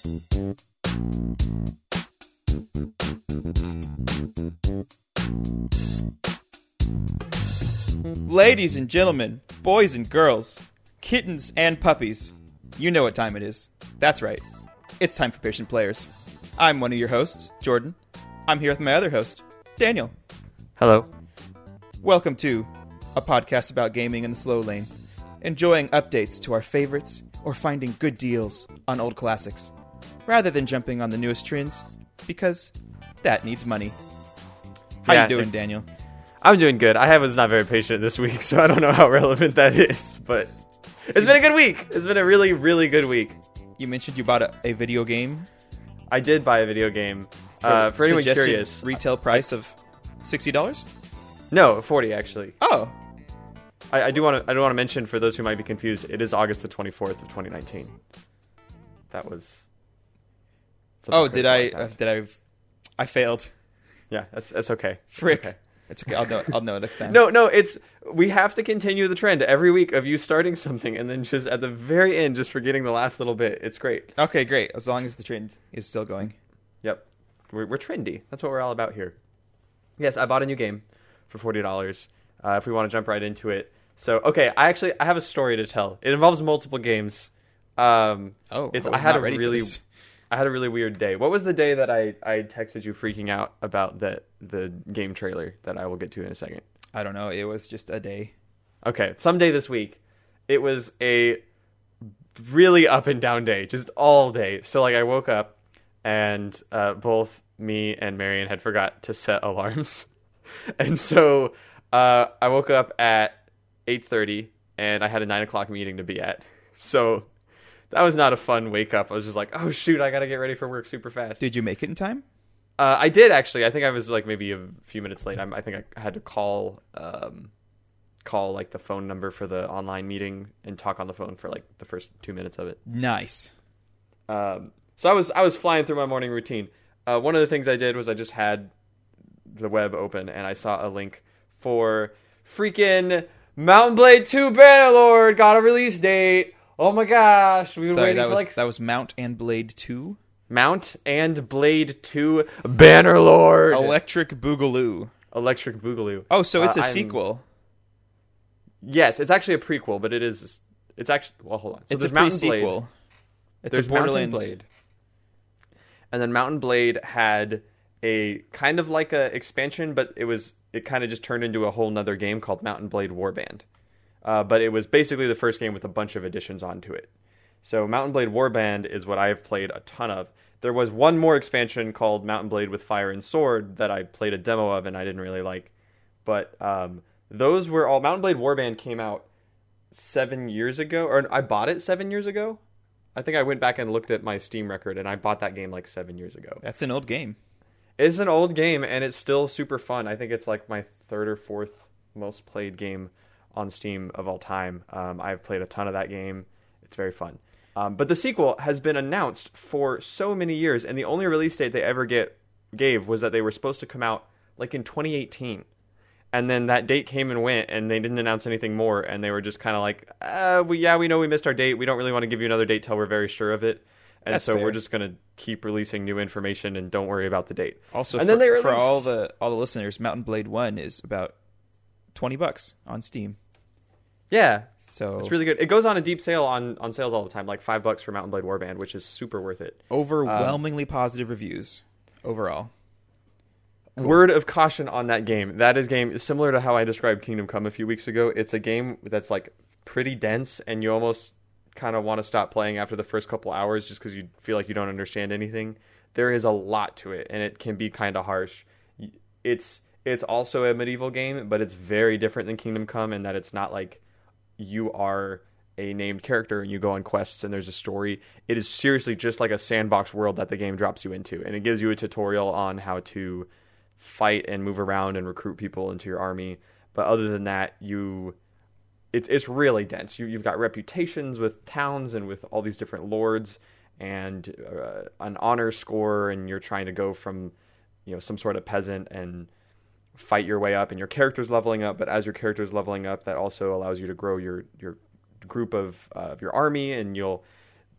Ladies and gentlemen, boys and girls, kittens and puppies, you know what time it is. That's right. It's time for Patient Players. I'm one of your hosts, Jordan. I'm here with my other host, Daniel. Hello. Welcome to a podcast about gaming in the slow lane, enjoying updates to our favorites or finding good deals on old classics, rather than jumping on the newest trends, because that needs money. How you doing, Daniel? I'm doing good. I was not very patient this week, so I don't know how relevant that is, but it's been a good week. It's been a really, really good week. You mentioned you bought a video game. I did buy a video game. For anyone curious, retail price of $60? No, 40 actually. Oh, I do want to mention, for those who might be confused, it is August the 24th of 2019. That was. Oh, did I? I failed. Yeah, that's okay. Frick. Okay. It's okay. I'll know next time. No, we have to continue the trend every week of you starting something and then just at the very end just forgetting the last little bit. It's great. Okay, great. As long as the trend is still going. Yep. We're trendy. That's what we're all about here. Yes, I bought a new game for $40. If we want to jump right into it. So, okay, I have a story to tell. It involves multiple games. I had a really weird day. What was the day that I texted you freaking out about the game trailer that I will get to in a second? I don't know. It was just a day. Okay, someday this week. It was a really up and down day, just all day. So I woke up and both me and Marion had forgot to set alarms. And so I woke up at 8:30 and I had a 9 o'clock meeting to be at. So that was not a fun wake up. I was just like, oh shoot, I got to get ready for work super fast. Did you make it in time? I did actually. I think I was maybe a few minutes late. I think I had to call the phone number for the online meeting and talk on the phone for the first 2 minutes of it. Nice. So I was flying through my morning routine. One of the things I did was I just had the web open and I saw a link for freaking Mount & Blade 2 Bannerlord got a release date. Oh my gosh, we were waiting for that was Mount & Blade 2? Mount & Blade 2 Bannerlord. Electric Boogaloo. Oh, so it's a sequel. Yes, it's actually a prequel, but it's actually, well, hold on. So it's a pre-sequel. There's Mount & Blade. And then Mount & Blade had a kind of like a expansion, but it kind of just turned into a whole nother game called Mount & Blade Warband. But it was basically the first game with a bunch of additions onto it. So Mount & Blade Warband is what I have played a ton of. There was one more expansion called Mount & Blade with Fire and Sword that I played a demo of and I didn't really like. But those were all... Mount & Blade Warband came out 7 years ago, or I bought it 7 years ago. I think I went back and looked at my Steam record and I bought that game 7 years ago. That's an old game. It's an old game and it's still super fun. I think it's my third or fourth most played game on Steam of all time. I've played a ton of that game. It's very fun. But the sequel has been announced for so many years, and the only release date they ever gave was that they were supposed to come out in 2018. And then that date came and went, and they didn't announce anything more, and they were just kind of we know we missed our date. We don't really want to give you another date till we're very sure of it. And That's so fair. We're just going to keep releasing new information and don't worry about the date. Also, and then they released... for all the listeners, Mount & Blade 1 is about $20 on Steam. Yeah, so it's really good. It goes on a deep sale on sales all the time, $5 for Mount & Blade Warband, which is super worth it. Overwhelmingly positive reviews overall. Cool. Word of caution on that game. That game is similar to how I described Kingdom Come a few weeks ago. It's a game that's pretty dense, and you almost kind of want to stop playing after the first couple hours just because you feel like you don't understand anything. There is a lot to it, and it can be kind of harsh. It's also a medieval game, but it's very different than Kingdom Come in that it's not you are a named character and you go on quests and there's a story. It is seriously just like a sandbox world that the game drops you into, and it gives you a tutorial on how to fight and move around and recruit people into your army. But other than that, it's really dense. You've got reputations with towns and with all these different lords and an honor score, and you're trying to go from some sort of peasant and fight your way up, and your character's leveling up. But as your character's leveling up, that also allows you to grow your group of your army, and you'll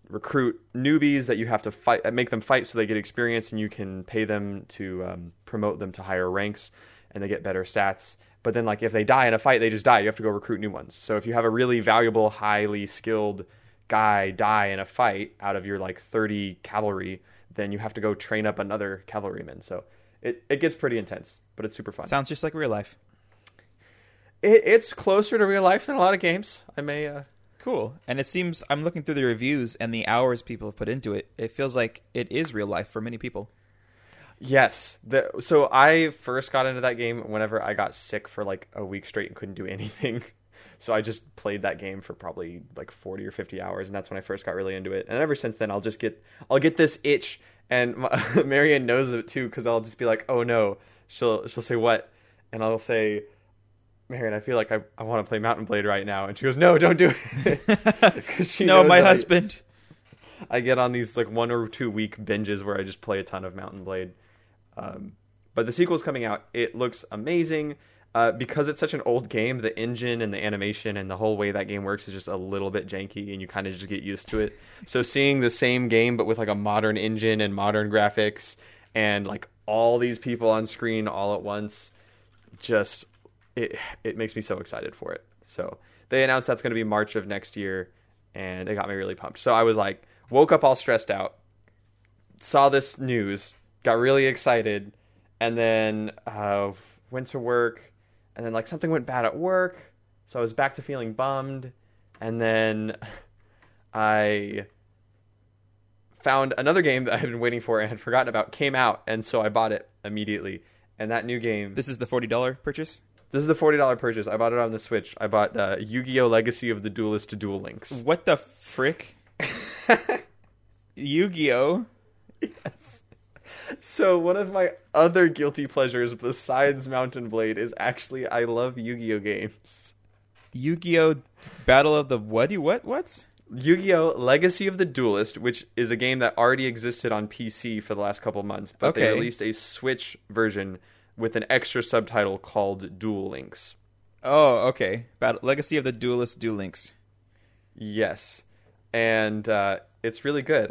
recruit newbies that you have to fight, make them fight so they get experience, and you can pay them to promote them to higher ranks, and they get better stats. But then, like, if they die in a fight, they just die. You have to go recruit new ones. So if you have a really valuable, highly skilled guy die in a fight out of your, like, 30 cavalry, then you have to go train up another cavalryman. So it gets pretty intense, but it's super fun. Sounds just like real life. It's closer to real life than a lot of games. I may... Cool. And it seems, I'm looking through the reviews and the hours people have put into it. It feels like it is real life for many people. Yes. So I first got into that game whenever I got sick for like a week straight and couldn't do anything. So I just played that game for probably like 40 or 50 hours, and that's when I first got really into it. And ever since then, I'll get this itch, and Marianne knows it too, because I'll just be like, oh no, she'll say what, and I'll say, Marianne, I feel like I want to play Mountain Blade right now, and she goes, no, don't do it. No, my husband. I get on these like 1 or 2 week binges where I just play a ton of Mountain Blade. But the sequel's coming out. It looks amazing. Because it's such an old game, the engine and the animation and the whole way that game works is just a little bit janky, and you kind of just get used to it. So seeing the same game but with like a modern engine and modern graphics and like all these people on screen all at once, just it makes me so excited for it. So they announced that's going to be March of next year, and it got me really pumped. So I was like, woke up all stressed out, saw this news, got really excited, and then went to work. And then, like, something went bad at work, so I was back to feeling bummed. And then I found another game that I had been waiting for and had forgotten about, came out, and so I bought it immediately. And that new game... This is the $40 purchase? This is the $40 purchase. I bought it on the Switch. I bought Yu-Gi-Oh! Legacy of the Duelist Duel Links. What the frick? Yu-Gi-Oh! Yes. So one of my other guilty pleasures besides Mountain Blade is actually I love Yu-Gi-Oh games. Yu-Gi-Oh! Battle of the what? Yu-Gi-Oh! Legacy of the Duelist, which is a game that already existed on PC for the last couple months, but they released a Switch version with an extra subtitle called Duel Links. Oh, okay. Legacy of the Duelist Duel Links. Yes. And it's really good.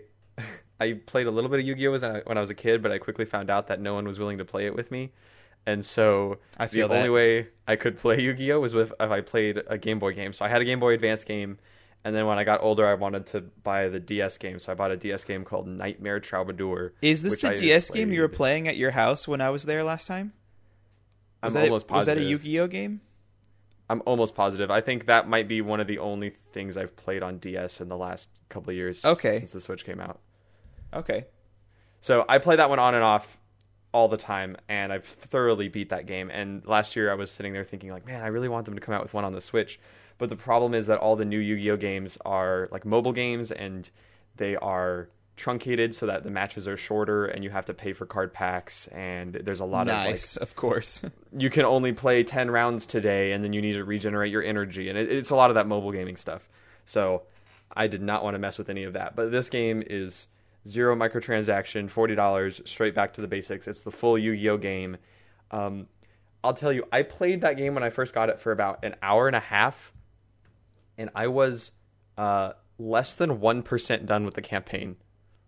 I played a little bit of Yu-Gi-Oh! When I was a kid, but I quickly found out that no one was willing to play it with me. And so the only way I could play Yu-Gi-Oh! Was if I played a Game Boy game. So I had a Game Boy Advance game, and then when I got older, I wanted to buy the DS game. So I bought a DS game called Nightmare Troubadour. Is this the DS game you were playing at your house when I was there last time? I'm almost positive. Was that a Yu-Gi-Oh! Game? I'm almost positive. I think that might be one of the only things I've played on DS in the last couple of years since the Switch came out. Okay. So I play that one on and off all the time, and I've thoroughly beat that game. And last year I was sitting there thinking, like, man, I really want them to come out with one on the Switch. But the problem is that all the new Yu-Gi-Oh! Games are like mobile games, and they are truncated so that the matches are shorter, and you have to pay for card packs, and there's a lot of course. You can only play 10 rounds today, and then you need to regenerate your energy. And it's a lot of that mobile gaming stuff. So I did not want to mess with any of that. But this game is... zero microtransaction, $40, straight back to the basics. It's the full Yu-Gi-Oh! Game. I'll tell you, I played that game when I first got it for about an hour and a half, and I was less than 1% done with the campaign.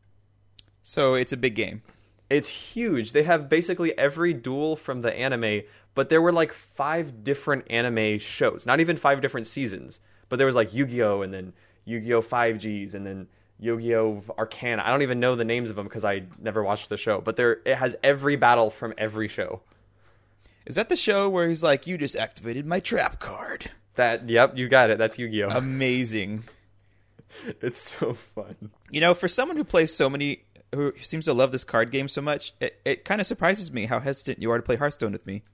So it's a big game. It's huge. They have basically every duel from the anime, but there were like 5 different anime shows. Not even 5 different seasons, but there was like Yu-Gi-Oh! And then Yu-Gi-Oh! 5Gs, and then Yu-Gi-Oh! Arcana. I don't even know the names of them because I never watched the show. But it has every battle from every show. Is that the show where he's like, you just activated my trap card? Yep, you got it. That's Yu-Gi-Oh! Amazing. It's so fun. You know, for someone who seems to love this card game so much, it kind of surprises me how hesitant you are to play Hearthstone with me.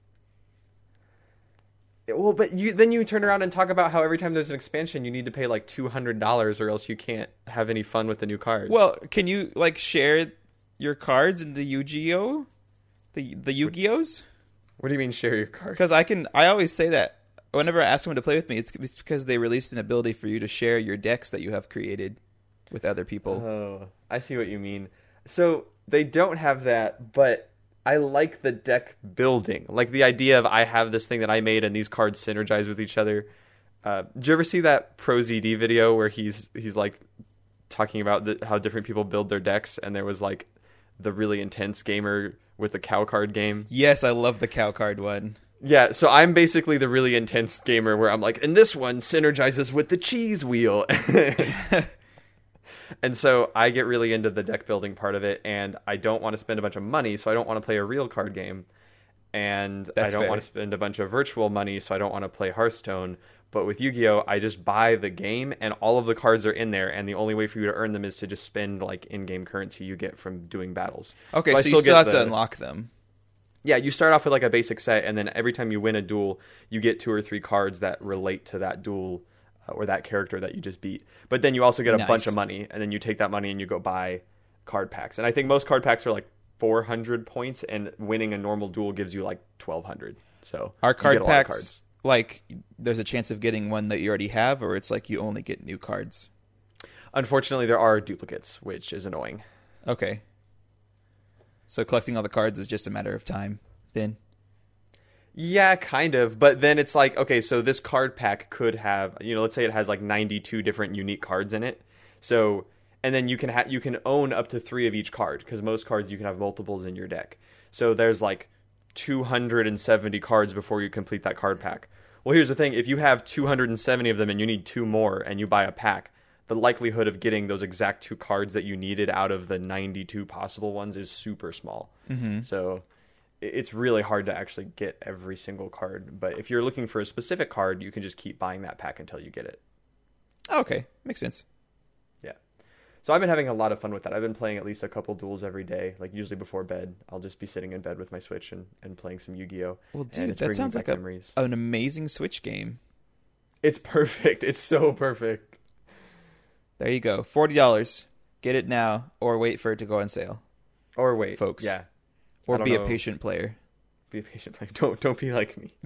Well, but then you turn around and talk about how every time there's an expansion, you need to pay like $200 or else you can't have any fun with the new cards. Well, can you like share your cards in the Yu-Gi-Oh? The Yu-Gi-Ohs? What do you mean share your cards? Because I always say that whenever I ask someone to play with me, it's because they released an ability for you to share your decks that you have created with other people. Oh, I see what you mean. So they don't have that, but I like the deck building. Like the idea of I have this thing that I made and these cards synergize with each other. Did you ever see that ProZD video where he's like talking about how different people build their decks, and there was like the really intense gamer with the cow card game. Yes, I love the cow card one. Yeah, so I'm basically the really intense gamer where I'm like, and this one synergizes with the cheese wheel. And so I get really into the deck building part of it, and I don't want to spend a bunch of money, so I don't want to play a real card game. And I don't want to spend a bunch of virtual money, so I don't want to play Hearthstone. But with Yu-Gi-Oh, I just buy the game, and all of the cards are in there, and the only way for you to earn them is to just spend like in-game currency you get from doing battles. Okay, so you still have to unlock them. Yeah, you start off with like a basic set, and then every time you win a duel, you get 2 or 3 cards that relate to that duel or that character that you just beat. But then you also get a bunch of money, and then you take that money and you go buy card packs. And I think most card packs are like 400 points, and winning a normal duel gives you like 1,200. So are card packs like there's a chance of getting one that you already have, or it's like you only get new cards? Unfortunately, there are duplicates, which is annoying. Okay. So collecting all the cards is just a matter of time then? Yeah, kind of. But then it's like, okay, so this card pack could have, let's say it has like 92 different unique cards in it. So, and then you can own up to 3 of each card, because most cards you can have multiples in your deck. So there's like 270 cards before you complete that card pack. Well, here's the thing. If you have 270 of them and you need 2 more and you buy a pack, the likelihood of getting those exact 2 cards that you needed out of the 92 possible ones is super small. Mm-hmm. So it's really hard to actually get every single card. But if you're looking for a specific card, you can just keep buying that pack until you get it. Okay, makes sense. Yeah. So I've been having a lot of fun with that. I've been playing at least a couple duels every day, like usually before bed. I'll just be sitting in bed with my Switch and playing some Yu-Gi-Oh! Well, dude, that sounds like an amazing Switch game. It's perfect. It's so perfect. There you go. $40. Get it now, or wait for it to go on sale. Or wait, folks. Yeah. Or be a patient player. Be a patient player. Don't be like me.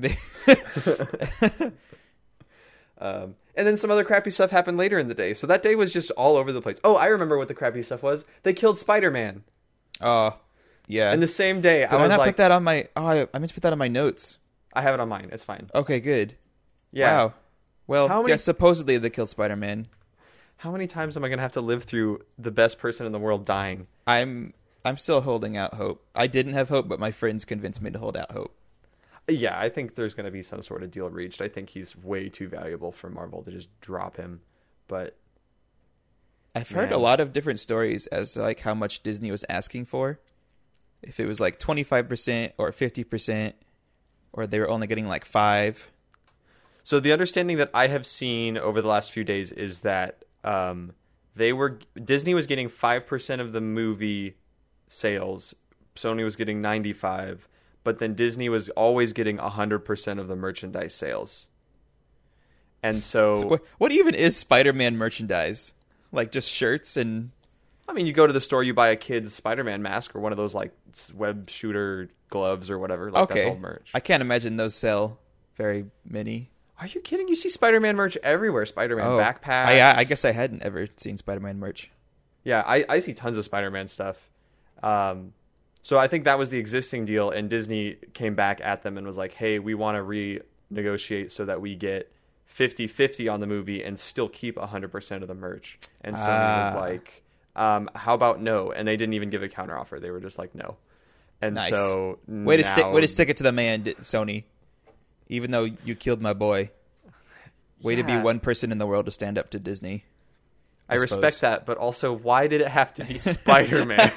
And then some other crappy stuff happened later in the day. So that day was just all over the place. Oh, I remember what the crappy stuff was. They killed Spider-Man. Oh, yeah. And the same day, I not put that on my... Oh, I meant to put that on my notes. I have it on mine. It's fine. Okay, good. Yeah. Wow. Well, supposedly they killed Spider-Man. How many times am I going to have to live through the best person in the world dying? I'm still holding out hope. I didn't have hope, but my friends convinced me to hold out hope. Yeah, I think there's going to be some sort of deal reached. I think he's way too valuable for Marvel to just drop him. But I've heard a lot of different stories as to like how much Disney was asking for. If it was like 25% or 50%, or they were only getting like 5%. So the understanding that I have seen over the last few days is that Disney was getting 5% of the movie sales. Sony was getting 95%. But then Disney was always getting 100% of the merchandise sales. And so what even is Spider-Man merchandise? Like just shirts and... I mean, you go to the store, you buy a kid's Spider-Man mask or one of those like web shooter gloves or whatever. Like, okay. That's all merch. I can't imagine those sell very many. Are you kidding? You see Spider-Man merch everywhere. Spider-Man backpacks. I guess I hadn't ever seen Spider-Man merch. Yeah, I see tons of Spider-Man stuff. So I think that was the existing deal, and Disney came back at them and was like, hey, we want to renegotiate so that we get 50-50 on the movie and still keep 100% of the merch. And Sony was like, how about no? And they didn't even give a counteroffer. They were just like, no. And nice. So way to stick it to the man, Sony. Even though you killed my boy. Way to be one person in the world to stand up to Disney. I respect that, but also, why did it have to be Spider-Man?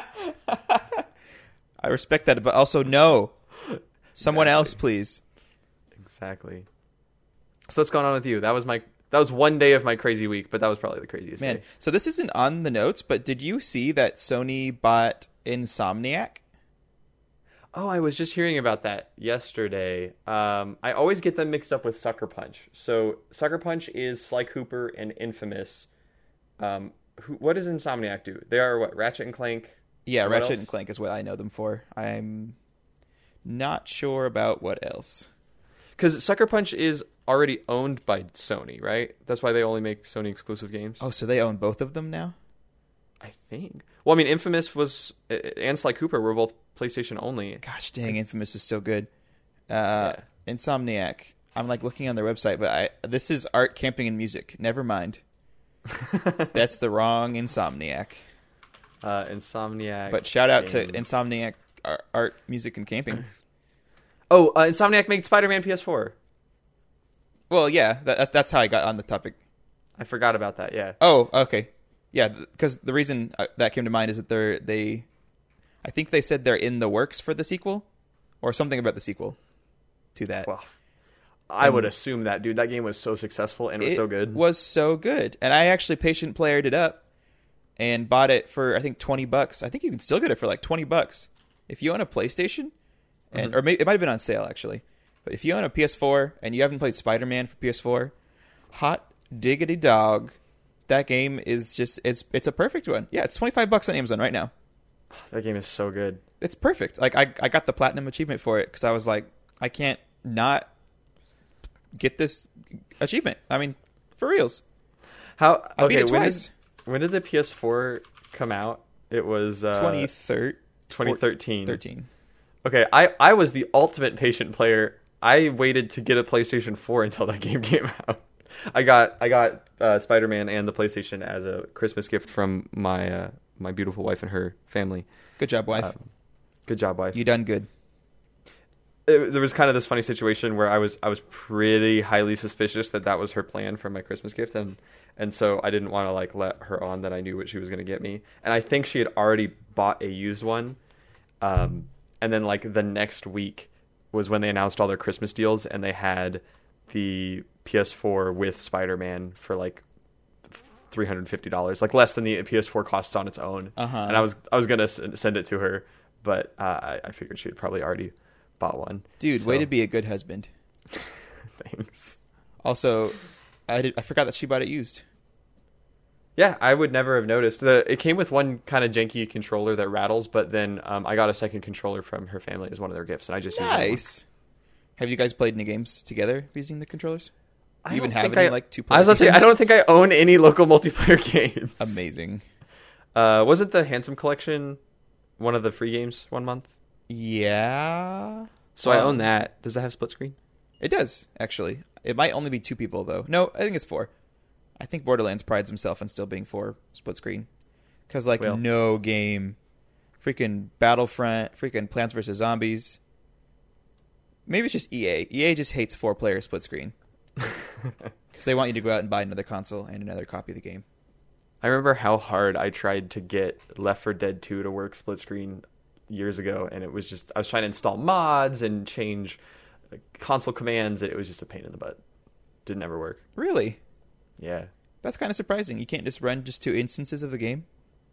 I respect that, but also no. Someone else, please. Exactly. So what's going on with you? That was one day of my crazy week, but that was probably the craziest day. So this isn't on the notes, but did you see that Sony bought Insomniac? Oh, I was just hearing about that yesterday. I always get them mixed up with Sucker Punch. So Sucker Punch is Sly Cooper and Infamous. What does Insomniac do? They are what? Ratchet and Clank? Yeah, Ratchet and Clank is what I know them for. I'm not sure about what else. Because Sucker Punch is already owned by Sony, right? That's why they only make Sony exclusive games. Oh, so they own both of them now? I think. Well, I mean, Infamous was and Sly Cooper were both PlayStation only. Gosh dang, Infamous is so good. Insomniac. I'm like looking on their website, but this is art, camping, and music. Never mind. That's the wrong Insomniac. Insomniac. But shout out to Games. Insomniac Art, Music, and Camping. Oh, Insomniac made Spider-Man PS4. Well, yeah, that's how I got on the topic. I forgot about that. Yeah. Oh, okay. Yeah, because the reason that came to mind is that I think they said they're in the works for the sequel, or something about the sequel to that. Well, I would assume that, dude. That game was so successful and it was so good. It was so good, and I actually patient playered it up and bought it for I think $20. I think you can still get it for like $20 if you own a PlayStation, and or it might have been on sale actually. But if you own a PS4 and you haven't played Spider-Man for PS4, hot diggity dog, that game is just it's a perfect one. Yeah, it's $25 on Amazon right now. That game is so good. It's perfect. Like I got the platinum achievement for it because I was like, I can't not get this achievement. I mean, for reals. How? I beat Okay, it twice. when did the PS4 come out? It was 2013. 2013. Okay, I was the ultimate patient player. I waited to get a PlayStation 4 until that game came out. I got Spider-Man and the PlayStation as a Christmas gift from my my beautiful wife and her family. Good job, wife. Good job, wife. You done good. There was kind of this funny situation where I was pretty highly suspicious that was her plan for my Christmas gift, and so I didn't want to like let her on that I knew what she was going to get me. And I think she had already bought a used one. And then like the next week was when they announced all their Christmas deals, and they had the PS4 with Spider-Man for like $350, like less than the PS4 costs on its own. And I was gonna send it to her, but I figured she had probably already bought one. Dude, way to be a good husband. Thanks. Also, I forgot that she bought it used. Yeah, I would never have noticed. It came with one kind of janky controller that rattles, but then I got a second controller from her family as one of their gifts, and I just used that one. Nice. Have you guys played any games together using the controllers? Do you even have think any like two-player I was about to say, games? I don't think I own any local multiplayer games. Amazing. Wasn't the Handsome Collection one of the free games 1 month? Yeah. So I own that. Does that have split screen? It does, actually. It might only be 2 people, though. No, I think it's 4. I think Borderlands prides himself on still being 4 split screen. Because, like, Well. no game. Freaking Battlefront, freaking Plants vs. Zombies. Maybe it's just EA. EA just hates 4-player split screen. Because they want you to go out and buy another console and another copy of the game. I remember how hard I tried to get Left 4 Dead 2 to work split screen years ago, and it was just, I was trying to install mods and change console commands. It was just a pain in the butt. Didn't ever work. Really? Yeah. That's kind of surprising. You can't just run just 2 instances of the game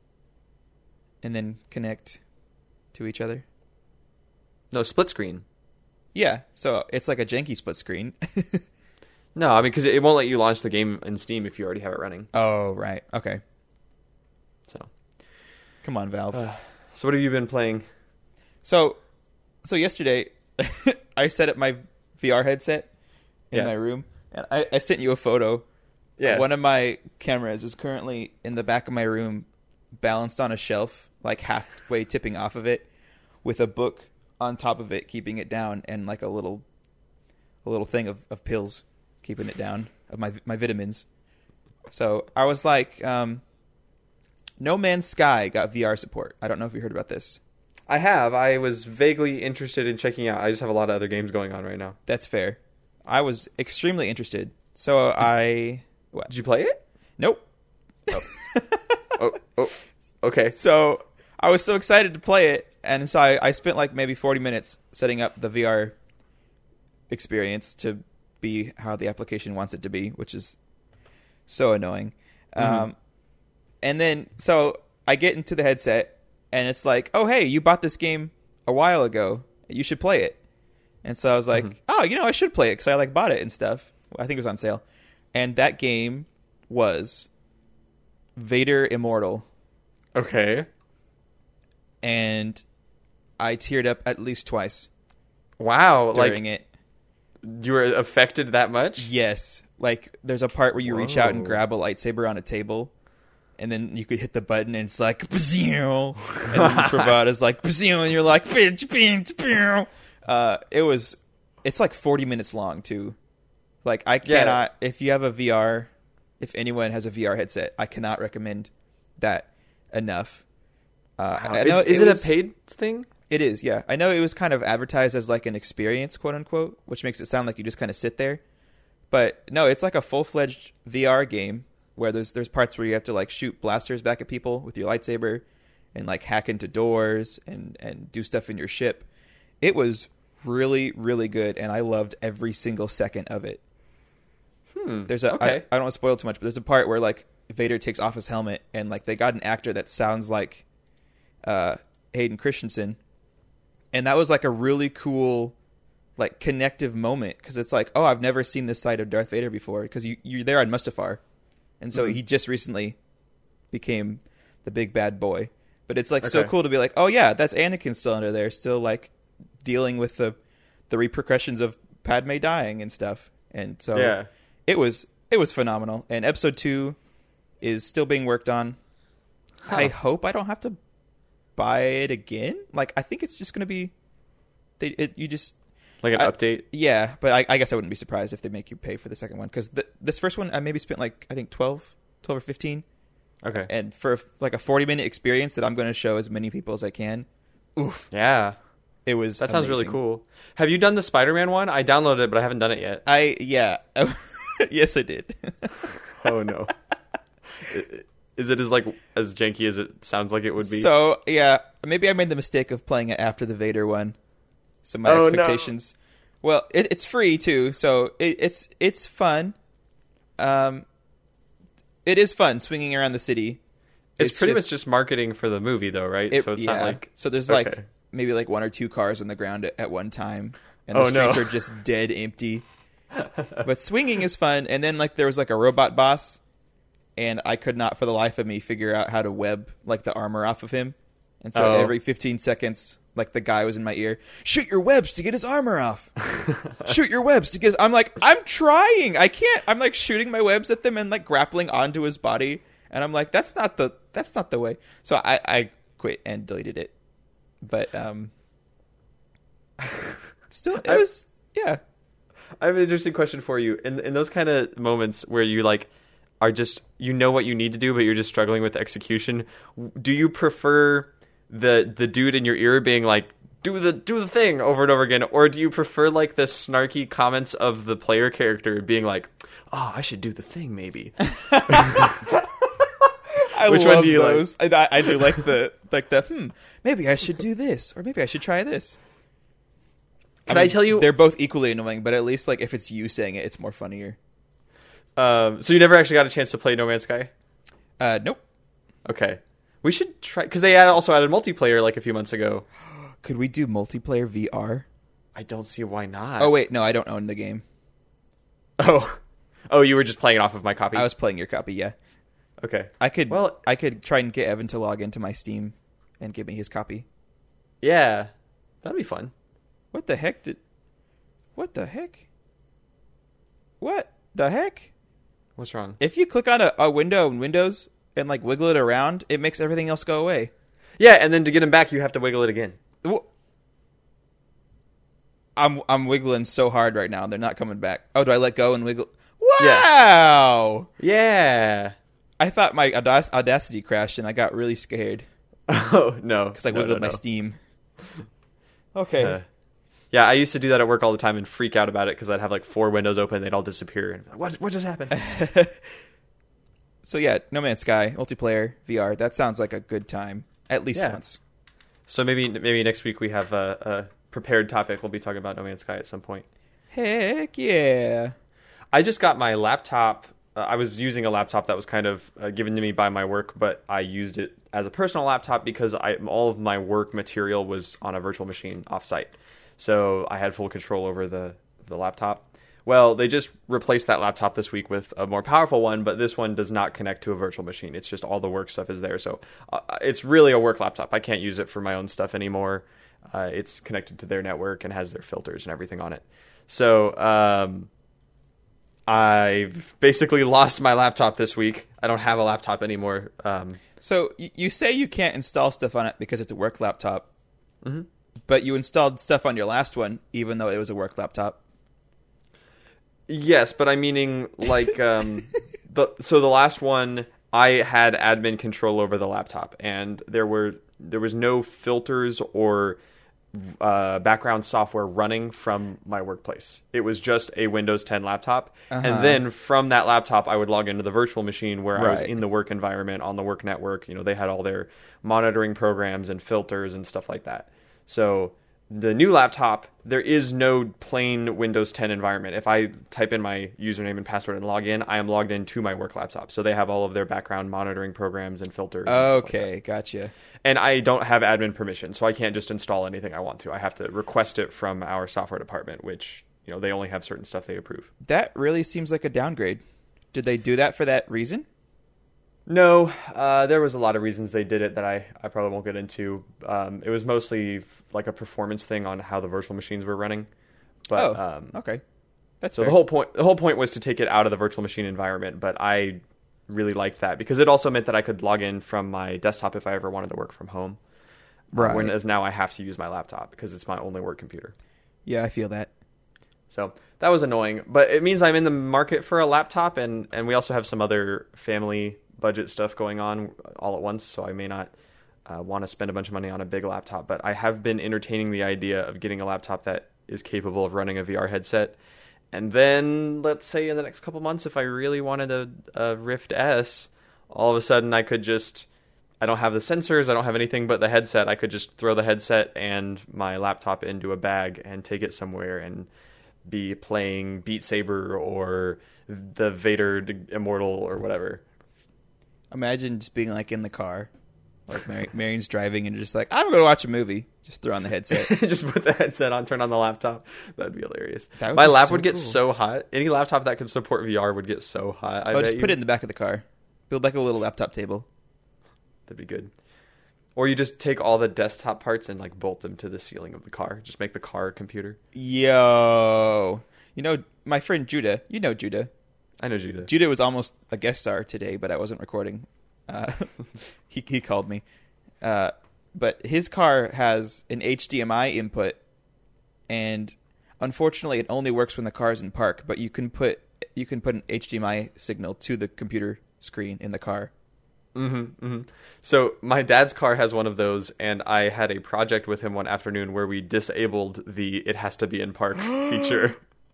and then connect to each other? No, split screen. Yeah, so it's like a janky split screen. No, I mean, because it won't let you launch the game in Steam if you already have it running. Oh, right. Okay. So, Come on, Valve. so what have you been playing? So yesterday, I set up my VR headset in Yeah. my room, and I sent you a photo. Yeah. One of my cameras is currently in the back of my room, balanced on a shelf, like halfway tipping off of it, with a book on top of it, keeping it down, and like a little thing of pills keeping it down, of my vitamins. So I was like, No Man's Sky got VR support. I don't know if you heard about this. I have. I was vaguely interested in checking out. I just have a lot of other games going on right now. That's fair. I was extremely interested. So I... What? Did you play it? Nope. Oh, okay. So I was so excited to play it, and so I spent like maybe 40 minutes setting up the VR experience to be how the application wants it to be, which is so annoying. And then, so I get into the headset, and it's like, oh, hey, you bought this game a while ago. You should play it. And so I was like, oh, I should play it because I like bought it and stuff. I think it was on sale. And that game was Vader Immortal. Okay. And I teared up at least twice Wow. during it. You were affected that much? Yes. Like, there's a part where you reach out and Whoa. grab a lightsaber on a table, and then you could hit the button, and it's like, "Pazzew," and then this robot is like, "Pazzew," and you're like, "Pinch, pinch, pew." It's like 40 minutes long, too. Like, I cannot, if you have a VR If anyone has a VR headset, I cannot recommend that enough. Wow. Is it a paid thing? It is, yeah. I know it was kind of advertised as like an experience, quote unquote, which makes it sound like you just kind of sit there. But no, it's like a full-fledged VR game where there's parts where you have to like shoot blasters back at people with your lightsaber and like hack into doors and do stuff in your ship. It was really, really good, and I loved every single second of it. There's a okay. I don't want to spoil too much, but there's a part where like Vader takes off his helmet and like they got an actor that sounds like Hayden Christensen, and that was like a really cool like connective moment because it's like, oh, I've never seen this side of Darth Vader before because you're there on Mustafar, and so he just recently became the big bad boy. But it's like so cool to be like, oh yeah, that's Anakin still under there, still like dealing with the repercussions of Padme dying and stuff. And so it was phenomenal. And episode 2 is still being worked on. I hope I don't have to buy it again. Like I think it's just going to be you just like an update. Yeah, but I guess I wouldn't be surprised if they make you pay for the second one because this first one I maybe spent like I think 12 or 15. Okay. And for like a 40-minute experience that I'm going to show as many people as I can. Oof. Yeah. It was That sounds really cool. Have you done the Spider-Man one? I downloaded it, but I haven't done it yet. Yes, I did. Oh no. Is it as janky as it sounds like it would be? So, yeah, maybe I made the mistake of playing it after the Vader one. So my expectations. No. Well, it's free too, so it's fun. It is fun swinging around the city. It's pretty much just marketing for the movie, though, right? So it's not like... So there's like maybe like 1 or 2 cars on the ground at one time. And the streets are just dead empty. But swinging is fun. And then like there was like a robot boss. And I could not for the life of me figure out how to web like the armor off of him. And so every 15 seconds, like the guy was in my ear, shoot your webs to get his armor off. Shoot your webs to get his... I'm like, I'm trying. I can't. I'm like shooting my webs at them and like grappling onto his body. And I'm like, that's not the way. So I quit and deleted it. But still, it was, yeah. I have an interesting question for you. In those kind of moments where you like are just, you know what you need to do, but you're just struggling with execution, do you prefer the dude in your ear being like, do the thing over and over again, or do you prefer like the snarky comments of the player character being like, oh, I should do the thing maybe? Which one do you those. Like? I do like the maybe I should do this, or maybe I should try this. I tell you, they're both equally annoying, but at least like if it's you saying it, it's more funnier. So you never actually got a chance to play No Man's Sky? Nope. Okay, we should try because they also added multiplayer like a few months ago. Could we do multiplayer VR? I don't see why not. Oh wait, no, I don't own the game. Oh, you were just playing it off of my copy. I was playing your copy, yeah. Okay. I could try and get Evan to log into my Steam and give me his copy. Yeah. That'd be fun. What the heck? What the heck? What's wrong? If you click on a window in Windows and like wiggle it around, it makes everything else go away. Yeah, and then to get them back, you have to wiggle it again. I'm wiggling so hard right now. They're not coming back. Oh, do I let go and wiggle? Wow! Yeah. I thought my Audacity crashed and I got really scared. Oh, no. Because I wiggled my Steam. Okay. Yeah, I used to do that at work all the time and freak out about it because I'd have like 4 windows open and they'd all disappear. And what just happened? So yeah, No Man's Sky, multiplayer, VR. That sounds like a good time. At least once. So maybe next week we have a prepared topic. We'll be talking about No Man's Sky at some point. Heck yeah. I just got my laptop. I was using a laptop that was kind of given to me by my work, but I used it as a personal laptop because all of my work material was on a virtual machine offsite. So I had full control over the laptop. Well, they just replaced that laptop this week with a more powerful one, but this one does not connect to a virtual machine. It's just all the work stuff is there. So it's really a work laptop. I can't use it for my own stuff anymore. It's connected to their network and has their filters and everything on it. So I've basically lost my laptop this week. I don't have a laptop anymore. So you say you can't install stuff on it because it's a work laptop, but you installed stuff on your last one, even though it was a work laptop. Yes, but I'm meaning like the So the last one, I had admin control over the laptop, and there was no filters or background software running from my workplace. It was just a Windows 10 laptop. And then from that laptop, I would log into the virtual machine where I was in the work environment on the work network. They had all their monitoring programs and filters and stuff like that. So the new laptop, there is no plain Windows 10 environment. If I type in my username and password and log in, I am logged into my work laptop. So they have all of their background monitoring programs and filters. And stuff like that. Gotcha. And I don't have admin permission, so I can't just install anything I want to. I have to request it from our software department, which, they only have certain stuff they approve. That really seems like a downgrade. Did they do that for that reason? No, there was a lot of reasons they did it that I probably won't get into. It was mostly like a performance thing on how the virtual machines were running. But, okay. That's so fair. the whole point was to take it out of the virtual machine environment, but I really liked that because it also meant that I could log in from my desktop if I ever wanted to work from home. Right. Whereas now I have to use my laptop because it's my only work computer. Yeah, I feel that. So that was annoying, but it means I'm in the market for a laptop, and we also have some other family budget stuff going on all at once, so I may not want to spend a bunch of money on a big laptop, but I have been entertaining the idea of getting a laptop that is capable of running a VR headset. And then, let's say in the next couple months, if I really wanted a Rift S, all of a sudden I could just... I don't have the sensors, I don't have anything but the headset. I could just throw the headset and my laptop into a bag and take it somewhere and be playing Beat Saber or the Vader Immortal or whatever. Imagine just being like in the car, like Marion's driving and just like, I'm going to watch a movie. Just throw on the headset. Just put the headset on, turn on the laptop. That'd be hilarious. My lap would get so hot. Any laptop that could support VR would get so hot. Just put it in the back of the car. Build like a little laptop table. That'd be good. Or you just take all the desktop parts and like bolt them to the ceiling of the car. Just make the car a computer. Yo. My friend Judah. You know Judah. I know Judah. Judah was almost a guest star today, but I wasn't recording. He called me. But his car has an HDMI input, and unfortunately it only works when the car's in park, but you can put an HDMI signal to the computer screen in the car. So my dad's car has one of those, and I had a project with him one afternoon where we disabled the "it has to be in park" feature.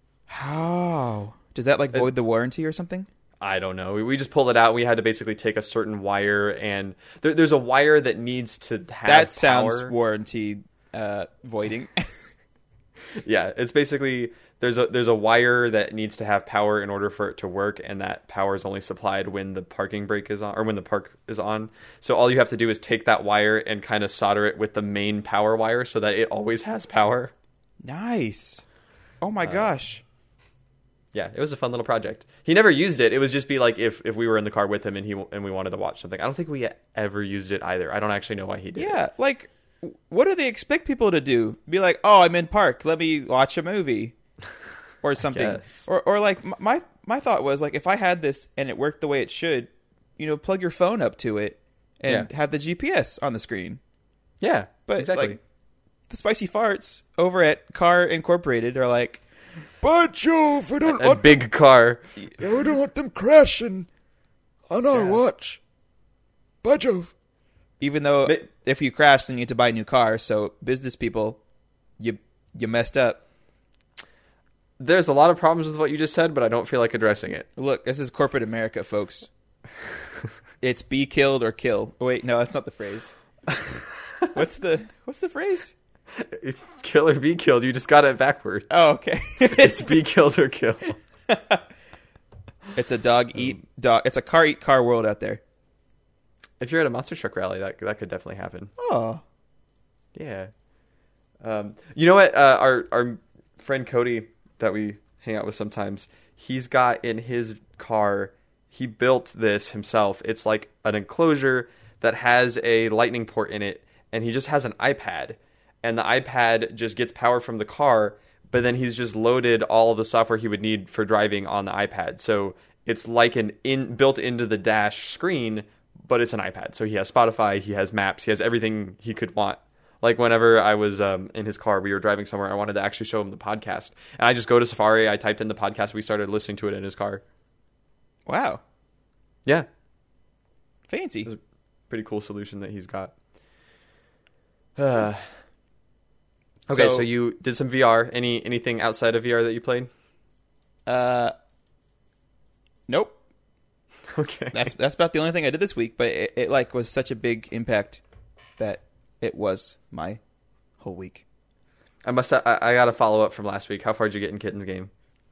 How? Does that void the warranty or something? I don't know. We just pulled it out. We had to basically take a certain wire, and there's a wire that needs to have that sounds power. Warranty voiding. Yeah, it's basically there's a wire that needs to have power in order for it to work, and that power is only supplied when the parking brake is on or when the park is on. So all you have to do is take that wire and kind of solder it with the main power wire so that it always has power. Nice. Oh my gosh. Yeah, it was a fun little project. He never used it. It was just be like if we were in the car with him and we wanted to watch something. I don't think we ever used it either. I don't actually know why he did. Yeah, what do they expect people to do? Be like, oh, I'm in park. Let me watch a movie or something. Or my thought was if I had this and it worked the way it should, plug your phone up to it and have the GPS on the screen. Yeah, but exactly. The spicy farts over at Car Incorporated are like, but Jove, I don't want big car. I don't want them crashing on our watch. By Jove. Even though if you crash, then you need to buy a new car. So business people, you messed up. There's a lot of problems with what you just said, but I don't feel like addressing it. Look, this is corporate America, folks. It's be killed or kill. Oh, wait, no, that's not the phrase. What's the phrase? Kill or be killed. You just got it backwards. Oh, okay. It's be killed or kill. It's a dog eat dog. It's a car eat car world out there. If you're at a monster truck rally, that could definitely happen. Oh, yeah. You know what? Our friend Cody that we hang out with sometimes, he's got in his car. He built this himself. It's like an enclosure that has a lightning port in it, and he just has an iPad. And the iPad just gets power from the car, but then he's just loaded all the software he would need for driving on the iPad. So it's like built into the dash screen, but it's an iPad. So he has Spotify, he has Maps, he has everything he could want. Like whenever I was in his car, we were driving somewhere, I wanted to actually show him the podcast. And I just go to Safari, I typed in the podcast, we started listening to it in his car. Wow. Yeah, Fancy. pretty cool solution that he's got. Okay, so you did some VR. Anything outside of VR that you played? Nope. Okay. That's about the only thing I did this week, but it like was such a big impact that it was my whole week. I got a follow up from last week. How far did you get in Kitten's game?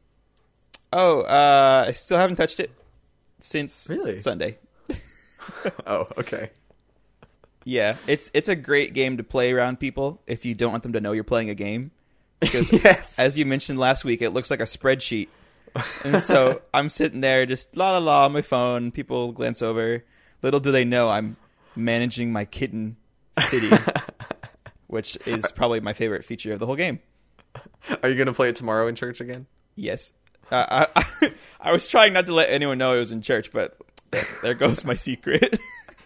Oh, I still haven't touched it since Sunday. Oh, okay. Yeah, it's a great game to play around people if you don't want them to know you're playing a game. Because yes. as you mentioned last week, it looks like a spreadsheet. And so I'm sitting there just la la la on my phone. People glance over. Little do they know I'm managing my kitten city, which is probably my favorite feature of the whole game. Are you going to play it tomorrow in church again? Yes. I was trying not to let anyone know I was in church, but there goes my secret.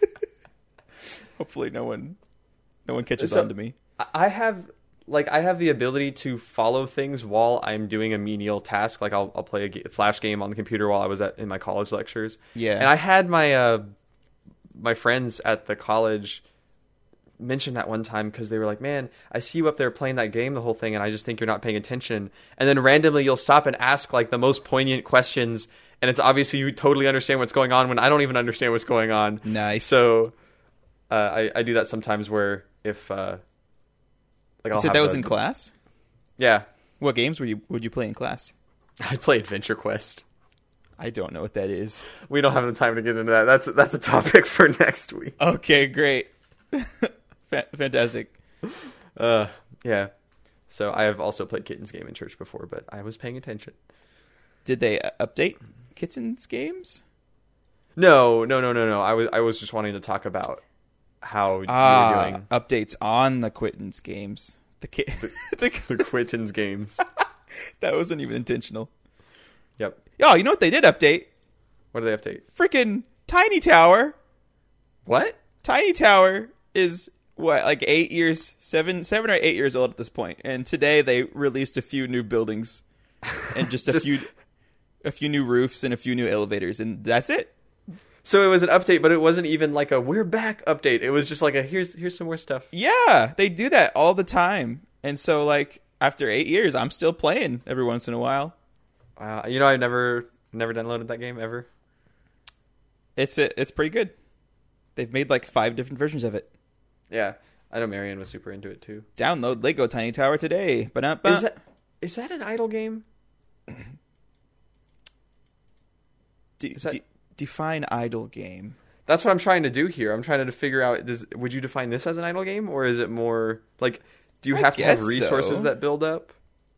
Hopefully no one catches on to me. I have the ability to follow things while I'm doing a menial task. Like I'll play a Flash game on the computer while I was in my college lectures. Yeah. And I had my my friends at the college mention that one time because they were like, "Man, I see you up there playing that game the whole thing, and I just think you're not paying attention." And then randomly you'll stop and ask like the most poignant questions, and it's obviously you totally understand what's going on when I don't even understand what's going on. Nice. So I do that sometimes where if like you said that was in class? Yeah. What games would you play in class? I play Adventure Quest. I don't know what that is. We don't have the time to get into that. That's a topic for next week. Okay, great. Fantastic. Yeah. So I have also played Kitten's game in church before, but I was paying attention. Did they update Kitten's games? No. I was just wanting to talk about how you were doing updates on the Kitten's games. The Kitten's games. That wasn't even intentional. Yep. Oh, you know what they did update? What did they update? Freaking Tiny Tower. What? Tiny Tower is what, like 7 or 8 years old at this point, and today they released a few new buildings and just a few new roofs and a few new elevators, and that's it. So it was an update, but it wasn't even like a "we're back" update. It was just like a here's some more stuff. Yeah, they do that all the time, and so like after 8 years, I'm still playing every once in a while. You know, I've never downloaded that game ever. It's pretty good. They've made like 5 different versions of it. Yeah, I know Marianne was super into it too. Download Lego Tiny Tower today. Is that an idle game? Define idle game. That's what I'm trying to do here. I'm trying to figure out, would you define this as an idle game, or is it more like, do you have to have resources that build up?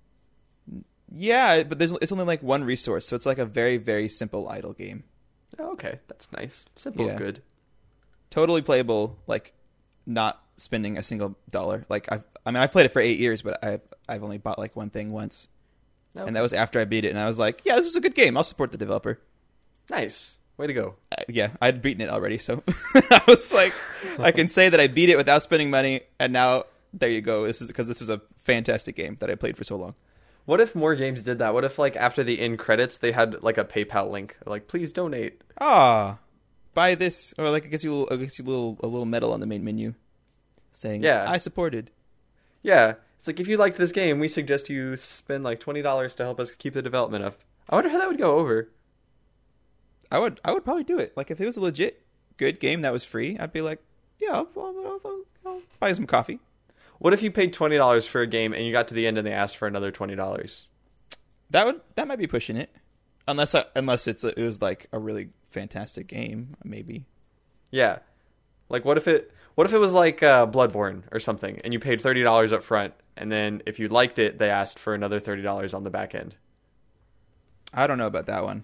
Yeah, but it's only like one resource, so it's like a very, very simple idle game. Oh, okay, that's nice. Simple's good. Totally playable, like not spending a single dollar. Like I've played it for 8 years, but I've only bought like one thing once. Okay. And that was after I beat it, and I was like, yeah, this was a good game. I'll support the developer. Nice. Way to go. Yeah, I'd beaten it already, so I was like, I can say that I beat it without spending money, and now there you go. This was a fantastic game that I played for so long. What if more games did that? What if like after the end credits they had like a PayPal link, like please donate? Buy this, or like it gets you a little medal on the main menu saying, I supported. Yeah, it's like if you liked this game, we suggest you spend like $20 to help us keep the development up. I wonder how that would go over. I would probably do it. Like if it was a legit good game that was free, I'd be like, yeah, I'll buy some coffee. What if you paid $20 for a game and you got to the end and they asked for another $20? That might be pushing it, unless it was like a really fantastic game, maybe. Yeah, like what if it was like Bloodborne or something, and you paid $30 up front, and then if you liked it, they asked for another $30 on the back end. I don't know about that one.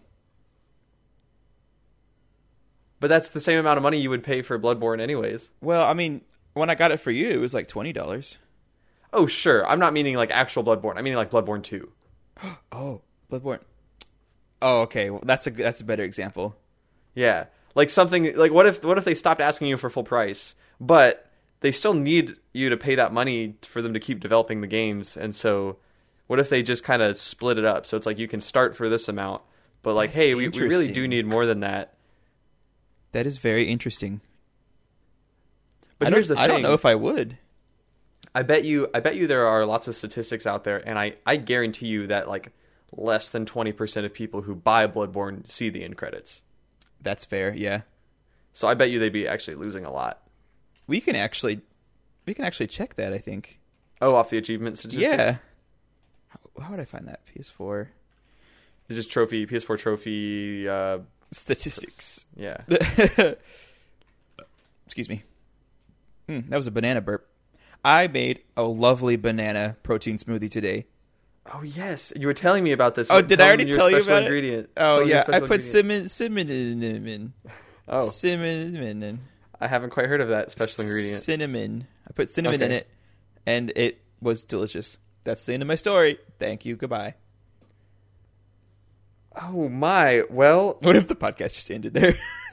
But that's the same amount of money you would pay for Bloodborne anyways. Well, I mean, when I got it for you, it was like $20. Oh, sure. I'm not meaning like actual Bloodborne. I'm meaning like Bloodborne 2. Oh, Bloodborne. Oh, okay. Well, that's a better example. Yeah. Like something like what if they stopped asking you for full price, but they still need you to pay that money for them to keep developing the games, and so what if they just kind of split it up? So it's like you can start for this amount, but like, hey, we really do need more than that. That is very interesting. But here's the thing. I don't know if I would. I bet you there are lots of statistics out there, and I guarantee you that like less than 20% of people who buy Bloodborne see the end credits. That's fair, yeah. So I bet you they'd be actually losing a lot. We can actually check that, I think. Oh, off the achievement statistics? Yeah. How would I find that? PS4 It's just PS4 trophy statistics. Yeah. Excuse me. That was a banana burp. I made a lovely banana protein smoothie today. Oh yes, you were telling me about this. Oh, did I already tell you about ingredient. it? Oh yeah, I put cinnamon. cinnamon. Oh, cinnamon. I haven't quite heard of that special ingredient. Cinnamon. I put cinnamon in it, and it was delicious. That's the end of my story. Thank you. Goodbye. Oh my. Well, what if the podcast just ended there?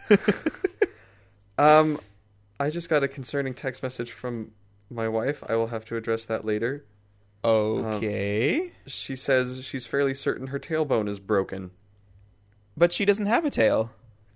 I just got a concerning text message from my wife. I will have to address that later. Okay. She says she's fairly certain her tailbone is broken. But she doesn't have a tail.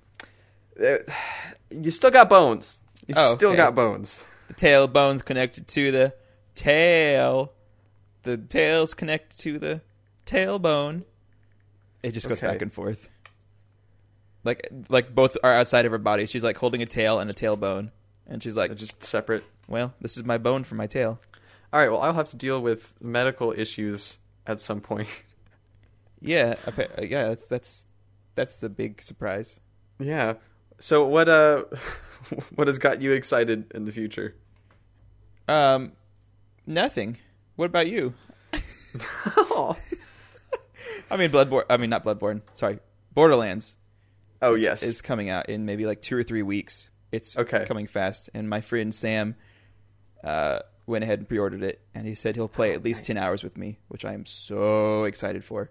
You still got bones. You still okay. got bones. The tailbone's connected to the tail. The tail's connected to the tailbone. It just goes back and forth. Like both are outside of her body. She's like holding a tail and a tailbone. And she's like... They're just separate. Well, this is my bone for my tail. All right, well, I'll have to deal with medical issues at some point. Yeah, that's the big surprise. Yeah. So what has got you excited in the future? Nothing. What about you? Oh. I mean, not Bloodborne. Sorry, Borderlands. Oh, yes. Is coming out in maybe like 2 or 3 weeks. It's coming fast. And my friend Sam went ahead and pre-ordered it, and he said he'll play at least 10 hours with me, which I am so excited for.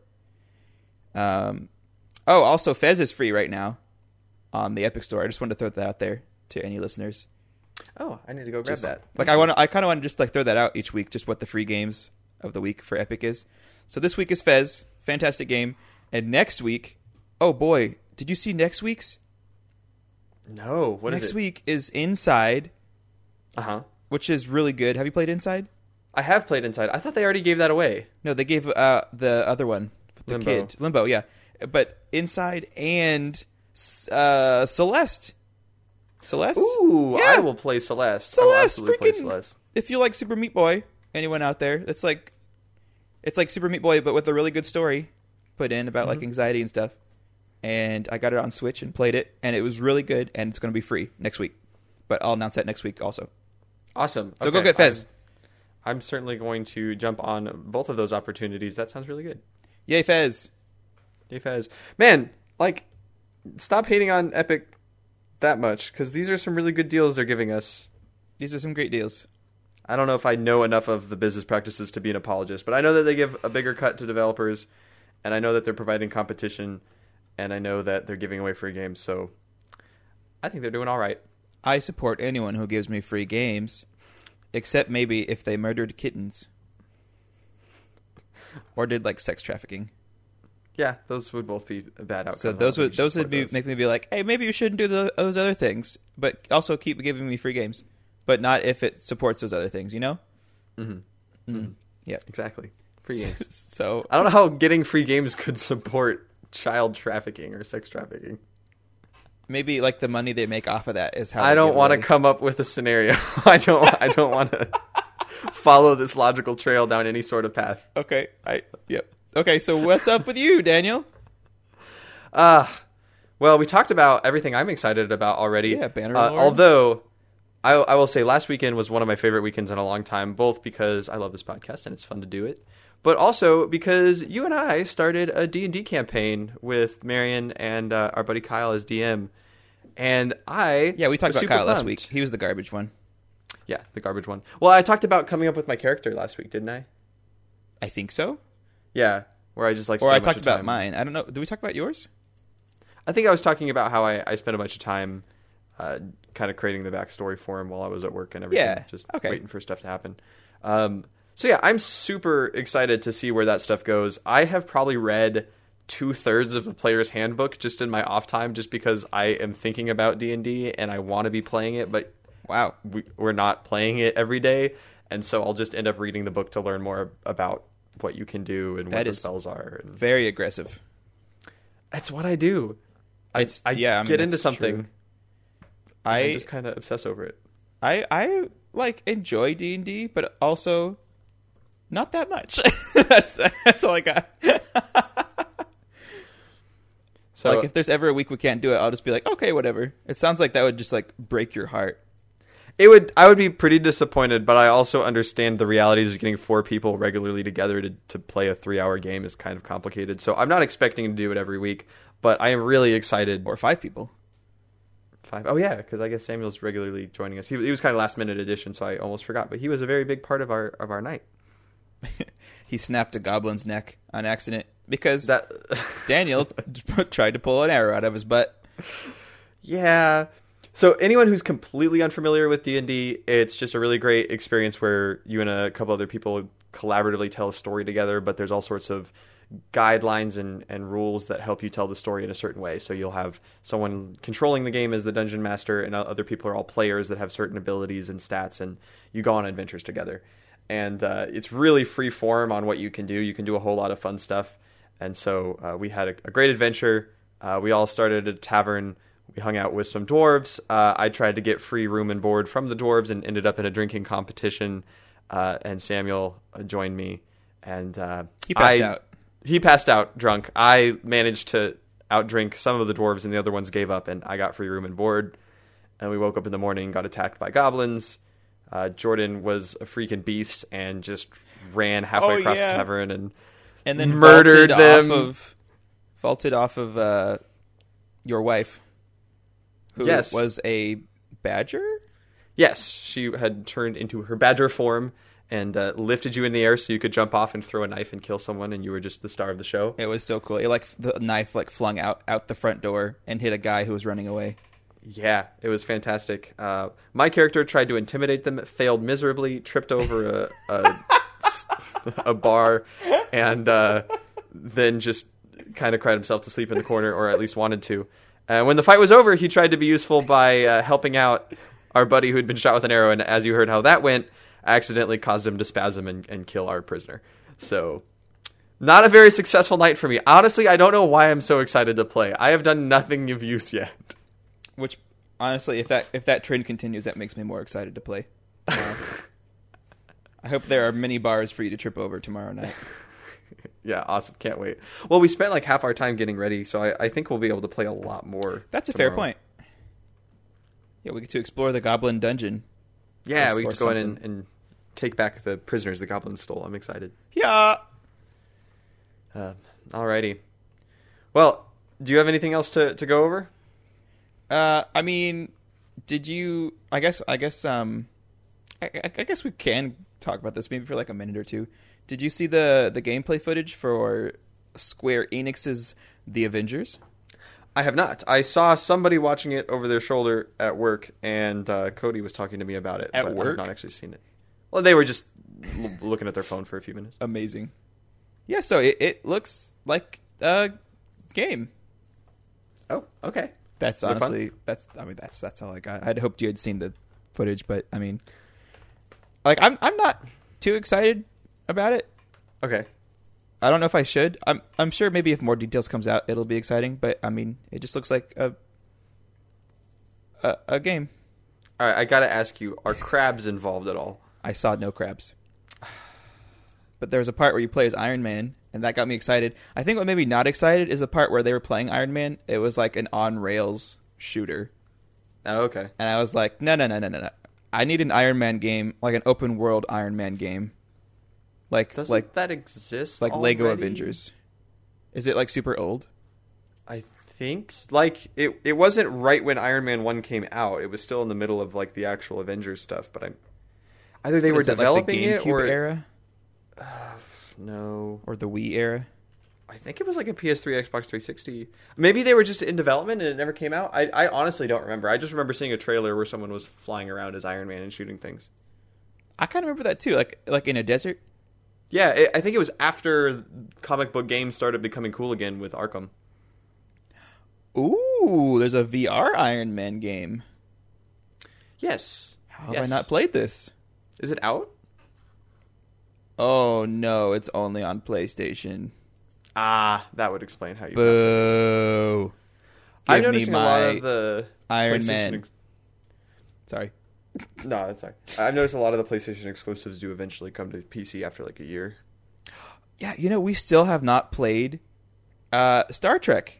Also, Fez is free right now on the Epic Store. I just wanted to throw that out there to any listeners. Oh, I need to go grab that. Like, I kind of want to just like throw that out each week, just what the free games of the week for Epic is. So this week is Fez, fantastic game, and next week, oh boy, did you see next week's? No, what is it? Next week is Inside. Which is really good. Have you played Inside? I have played Inside. I thought they already gave that away. No, they gave the other one, the kid, Limbo. Yeah, but Inside and Celeste. Ooh, yeah. I will play Celeste. I will absolutely play Celeste. If you like Super Meat Boy, anyone out there, it's like Super Meat Boy, but with a really good story put in about like anxiety and stuff. And I got it on Switch and played it, and it was really good. And it's going to be free next week, but I'll announce that next week also. Awesome. So go get Fez. I'm certainly going to jump on both of those opportunities. That sounds really good. Yay, Fez. Yay, Fez. Man, like, stop hating on Epic that much, because these are some really good deals they're giving us. These are some great deals. I don't know if I know enough of the business practices to be an apologist, but I know that they give a bigger cut to developers, and I know that they're providing competition, and I know that they're giving away free games, so I think they're doing all right. I support anyone who gives me free games, except maybe if they murdered kittens. Or did, like, sex trafficking. Yeah, those would both be a bad outcome. So those would make me be like, hey, maybe you shouldn't do those other things, but also keep giving me free games. But not if it supports those other things, you know? Yeah. Exactly. Free games. So I don't know how getting free games could support child trafficking or sex trafficking. Maybe like the money they make off of that is how. I don't want to come up with a scenario. I don't want to follow this logical trail down any sort of path. Okay. Yep. Okay. So what's up with you, Daniel? Well, we talked about everything I'm excited about already. Yeah, Bannerlord. Although I will say last weekend was one of my favorite weekends in a long time, both because I love this podcast and it's fun to do it, but also because you and I started a D&D campaign with Marion and our buddy Kyle as DM. And we talked about Kyle last week. He was the garbage one. Yeah, the garbage one. Well, I talked about coming up with my character last week, didn't I? I think so. Yeah, where I just like. Or I talked about mine. I don't know. Did we talk about yours? I think I was talking about how I spent a bunch of time kind of creating the backstory for him while I was at work and everything. Yeah. Just waiting for stuff to happen. So yeah, I'm super excited to see where that stuff goes. I have probably read 2/3 of the player's handbook just in my off time, just because I am thinking about D&D and I want to be playing it, but Wow. we're not playing it every day. And so I'll just end up reading the book to learn more about what you can do and what the spells are. And very aggressive. that's what I do. I mean, get into that's something. true. I just kind of obsess over it. I like enjoy D&D, but also not that much. That's all I got. So like if there's ever a week we can't do it, I'll just be like, okay, whatever. It sounds like that would just like break your heart. I would be pretty disappointed, but I also understand the realities of getting 4 people regularly together to play a 3-hour game is kind of complicated. So I'm not expecting to do it every week, but I am really excited. Or 5 people. 5. Oh yeah, because I guess Samuel's regularly joining us. He was kind of last minute addition, so I almost forgot. But he was a very big part of our night. He snapped a goblin's neck on accident because That Daniel tried to pull an arrow out of his butt. Yeah. So anyone who's completely unfamiliar with D&D, it's just a really great experience where you and a couple other people collaboratively tell a story together, but there's all sorts of guidelines and rules that help you tell the story in a certain way. So you'll have someone controlling the game as the dungeon master, and other people are all players that have certain abilities and stats, and you go on adventures together. And it's really free form on what you can do. You can do a whole lot of fun stuff. And so we had a great adventure. We all started at a tavern. We hung out with some dwarves. I tried to get free room and board from the dwarves and ended up in a drinking competition. And Samuel joined me. And He passed out. He passed out drunk. I managed to outdrink some of the dwarves, and the other ones gave up, and I got free room and board. And we woke up in the morning, got attacked by goblins. Jordan was a freaking beast and just ran halfway across the tavern and then murdered them. Vaulted off of your wife, who Yes. was a badger? Yes, she had turned into her badger form and lifted you in the air so you could jump off and throw a knife and kill someone, and you were just the star of the show. It was so cool. It, like the knife flung out the front door and hit a guy who was running away. Yeah, it was fantastic. My character tried to intimidate them, failed miserably, tripped over a bar, and then just kind of cried himself to sleep in the corner, or at least wanted to. When the fight was over, he tried to be useful by helping out our buddy who had been shot with an arrow, and as you heard how that went, accidentally caused him to spasm and kill our prisoner. So, not a very successful night for me. Honestly, I don't know why I'm so excited to play. I have done nothing of use yet. Which, honestly, if that trend continues, that makes me more excited to play. I hope there are many bars for you to trip over tomorrow night. Yeah, awesome. Can't wait. Well, we spent like half our time getting ready, so I think we'll be able to play a lot more. That's a tomorrow. fair point. Yeah, we get to explore the goblin dungeon. Yeah, we get to go in and take back the prisoners the goblins stole. I'm excited. Yeah. Alrighty. Well, do you have anything else to go over? I mean, did you? I guess I guess we can talk about this maybe for like a minute or two. Did you see the gameplay footage for Square Enix's The Avengers? I have not. I saw somebody watching it over their shoulder at work, and Cody was talking to me about it. At work? I have not actually seen it. Well, they were just looking at their phone for a few minutes. Amazing. Yeah, so it looks like a game. Oh, okay. That's They're honestly fun? that's all I got. I'd hoped you had seen the footage, but I mean, like I'm not too excited about it. Okay. I don't know if I should. I'm sure maybe if more details comes out, it'll be exciting. But I mean, it just looks like a game. All right, I gotta ask you: are crabs involved at all? I saw no crabs, but there was a part where you play as Iron Man, and that got me excited. I think what made me not excited is the part where they were playing Iron Man. It was like an on rails shooter. Oh, okay. And I was like, no. I need an Iron Man game, like an open world Iron Man game. Doesn't that exist? Like already? Lego Avengers. Is it like super old? I think like it wasn't right when Iron Man 1 came out. It was still in the middle of like the actual Avengers stuff, but either they were developing like the GameCube it or era? No. Or the Wii era? I think it was like a PS3, Xbox 360. Maybe they were just in development and it never came out. I honestly don't remember. I just remember seeing a trailer where someone was flying around as Iron Man and shooting things. I kind of remember that too, like in a desert. Yeah, I think it was after comic book games started becoming cool again with Arkham. Ooh, there's a VR Iron Man game. Yes. How have I not played this? Is it out? Oh, no, it's only on PlayStation. Ah, that would explain how you... Boo. I'm Give me noticing a lot my of the Iron PlayStation Man. Sorry. No, that's sorry. I've noticed a lot of the PlayStation exclusives do eventually come to PC after like a year. Yeah, you know, we still have not played Star Trek.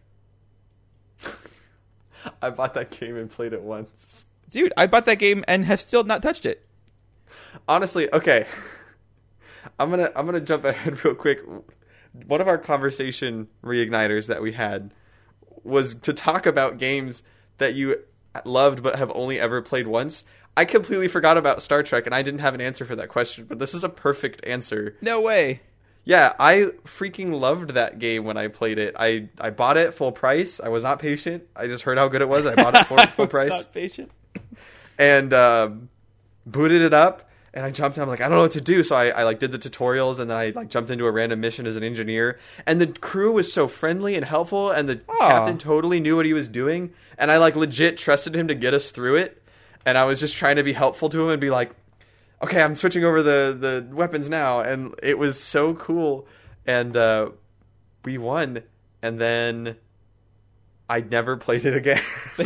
I bought that game and played it once. Dude, I bought that game and have still not touched it. Honestly, okay. I'm gonna jump ahead real quick. One of our conversation reigniters that we had was to talk about games that you loved but have only ever played once. I completely forgot about Star Trek and I didn't have an answer for that question, but this is a perfect answer. No way. Yeah, I freaking loved that game when I played it. I bought it full price. I was not patient. I just heard how good it was. I bought it for full price. Not patient. And booted it up, and I jumped in. I'm like, I don't know what to do. So I like did the tutorials, and then I like jumped into a random mission as an engineer. And the crew was so friendly and helpful, and the captain totally knew what he was doing. And I like legit trusted him to get us through it. And I was just trying to be helpful to him and be like, okay, I'm switching over the weapons now. And it was so cool. And we won. And then I never played it again.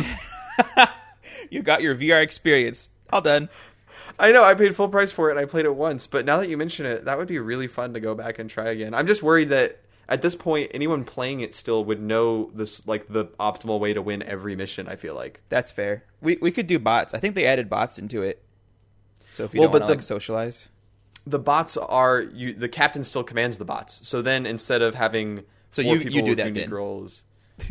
You got your VR experience. All done. I know, I paid full price for it and I played it once. But now that you mention it, that would be really fun to go back and try again. I'm just worried that at this point, anyone playing it still would know this, like the optimal way to win every mission, I feel like. That's fair. We could do bots. I think they added bots into it. So if you don't want to like socialize. The bots are the captain still commands the bots. So then instead of having you do that then. Roles,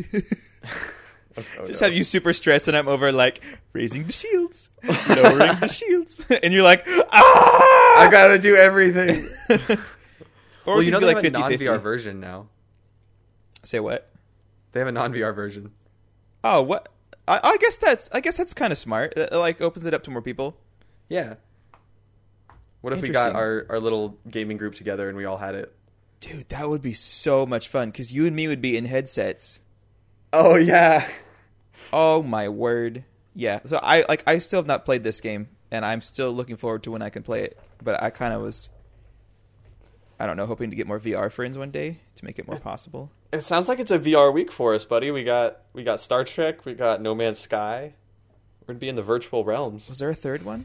just have you super stressed and I'm over like raising the shields, lowering the shields, and you're like, ah! I gotta do everything. Or well, you know they like have a non-VR version now. Say what? They have a non-VR version. Oh, what? I guess that's kind of smart. It like opens it up to more people. Yeah. What if we got our little gaming group together and we all had it? Dude, that would be so much fun because you and me would be in headsets. Oh yeah. Oh my word. Yeah. So I still have not played this game and I'm still looking forward to when I can play it. But I kind of was, I don't know, hoping to get more VR friends one day to make it more possible. It sounds like it's a VR week for us, buddy. We got Star Trek, we got No Man's Sky. We're gonna be in the virtual realms. Was there a third one?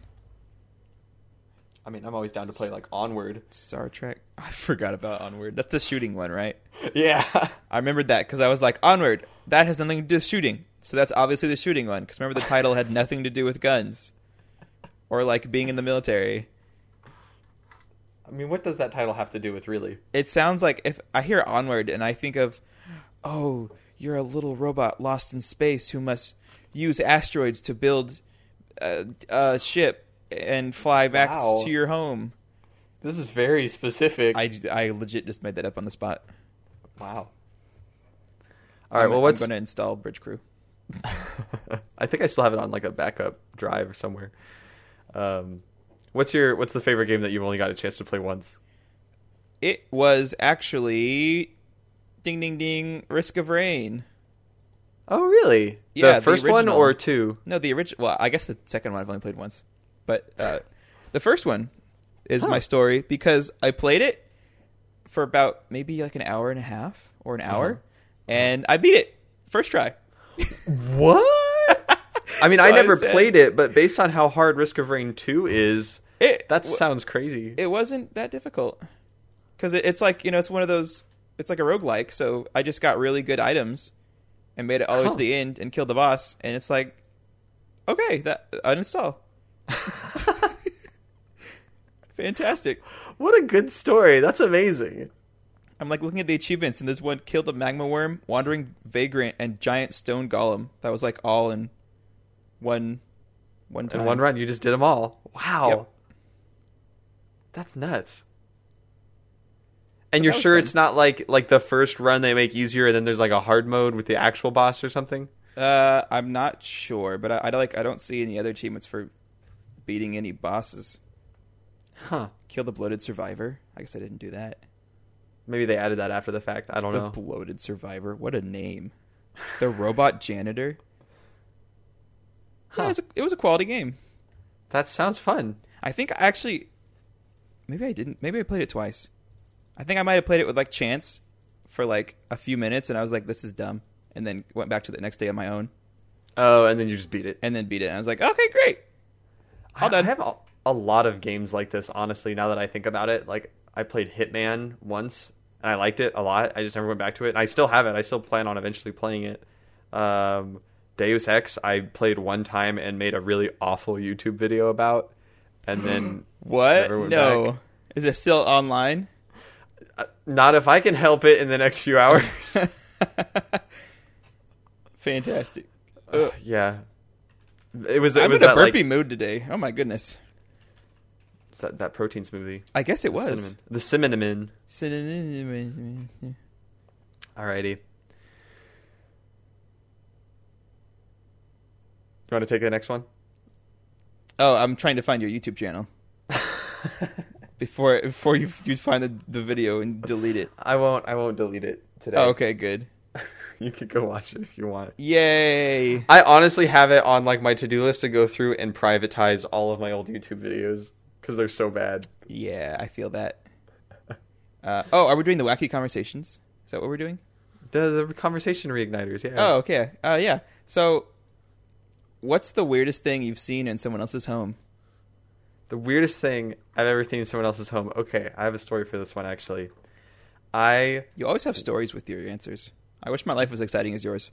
I mean, I'm always down to play like Onward. Star Trek. I forgot about Onward. That's the shooting one, right? Yeah. I remembered that because I was like, Onward, that has nothing to do with shooting. So that's obviously the shooting one. Because remember the title had nothing to do with guns. Or like being in the military. I mean, what does that title have to do with really? It sounds like if I hear Onward and I think of, oh, you're a little robot lost in space who must use asteroids to build a ship and fly back to your home. This is very specific. I legit just made that up on the spot. Wow. All right, well, I'm going to install Bridge Crew. I think I still have it on like a backup drive or somewhere. What's the favorite game that you've only got a chance to play once? It was actually ding ding ding Risk of Rain. Oh, really? Yeah, the first one or two? No, the original. Well, I guess the second one I've only played once. But the first one is my story because I played it for about maybe like an hour and a half or an hour, and I beat it first try. What? I mean, I never played it, but based on how hard Risk of Rain 2 is, that sounds crazy. It wasn't that difficult because it's like, it's one of those, it's like a roguelike, so I just got really good items and made it all the way to the end and killed the boss, and it's like, okay, that uninstall. Fantastic. What a good story. That's amazing. I'm like looking at the achievements, and there's one: killed a magma worm, wandering vagrant, and giant stone golem. That was like all in one time. In one run, you just did them all. Wow. Yep. That's nuts. And you're sure it's not like the first run they make easier, and then there's like a hard mode with the actual boss or something? I'm not sure, but I don't see any other achievements for beating any bosses. Huh. Kill the Bloated Survivor. I guess I didn't do that. Maybe they added that after the fact. I don't know. The Bloated Survivor. What a name. The Robot Janitor. Huh. Yeah, it was a quality game. That sounds fun. I think I actually... Maybe I didn't. Maybe I played it twice. I think I might have played it with like Chance for like a few minutes, and I was like, this is dumb. And then went back to the next day on my own. Oh, and then you just beat it. And then beat it. And I was like, okay, great. All done. I have a lot of games like this, honestly, now that I think about it. Like, I played Hitman once, and I liked it a lot. I just never went back to it. And I still have it. I still plan on eventually playing it. Deus Ex, I played one time and made a really awful YouTube video about. And then... What? Never went No. back. Is it still online? Not if I can help it in the next few hours. Fantastic. Yeah. I'm in a that, burpy mood today. Oh my goodness. Is that protein smoothie? I guess it was. The cinnamon. Cinnamon. Alrighty. You want to take the next one? Oh, I'm trying to find your YouTube channel. before you find the video and delete it. I won't delete it today. Oh, okay, good. You could go watch it if you want. Yay! I honestly have it on like my to-do list to go through and privatize all of my old YouTube videos because they're so bad. Yeah, I feel that. Are we doing the wacky conversations? Is that what we're doing? The conversation reigniters, yeah. Oh, okay. Yeah. So, what's the weirdest thing you've seen in someone else's home? The weirdest thing I've ever seen in someone else's home. Okay, I have a story for this one actually. You always have stories with your answers. I wish my life was exciting as yours.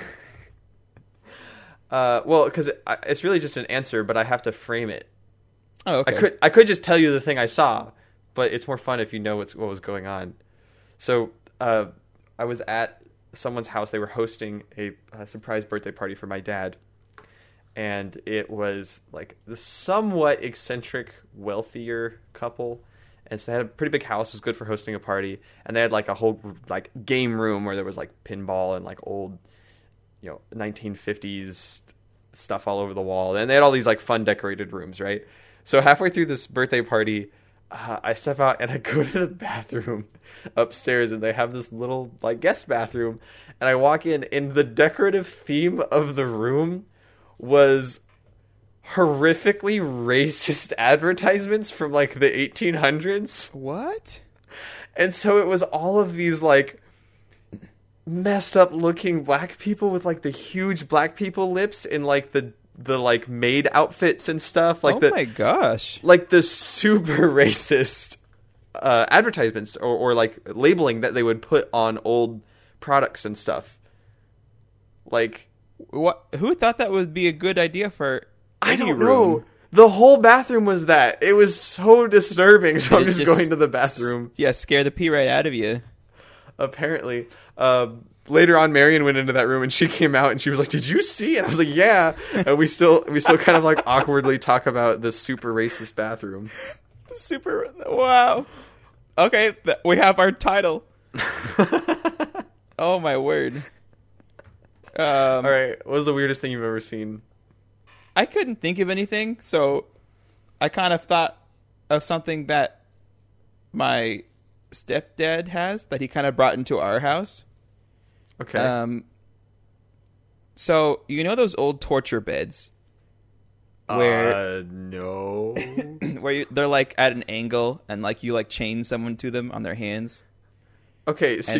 Well, because it's really just an answer, but I have to frame it. Oh, okay. I could just tell you the thing I saw, but it's more fun if you know what was going on. So I was at someone's house. They were hosting a surprise birthday party for my dad. And it was like the somewhat eccentric, wealthier couple. And so they had a pretty big house. It was good for hosting a party. And they had like a whole like game room where there was like pinball and like old, 1950s stuff all over the wall. And they had all these like fun decorated rooms, right? So halfway through this birthday party, I step out and I go to the bathroom upstairs, and they have this little like guest bathroom. And I walk in, and the decorative theme of the room was horrifically racist advertisements from like the 1800s. What? And so it was all of these like messed up looking black people with like the huge black people lips in like the like maid outfits and stuff, like my gosh, like the super racist advertisements or like labeling that they would put on old products and stuff. Like, what? Who thought that would be a good idea for I any don't room? know. The whole bathroom was that. It was so disturbing. So I'm just going to the bathroom. Scare the pee right out of you. Apparently. Later on, Marion went into that room and she came out and she was like, "Did you see?" And I was like, "Yeah." And we still kind of like awkwardly talk about the super racist bathroom. Wow. Okay, we have our title. Oh my word. All right, what was the weirdest thing you've ever seen? I couldn't think of anything, so I kind of thought of something that my stepdad has that he kind of brought into our house. Okay. So you know those old torture beds where no, where they're like at an angle and like you like chain someone to them on their hands. Okay, so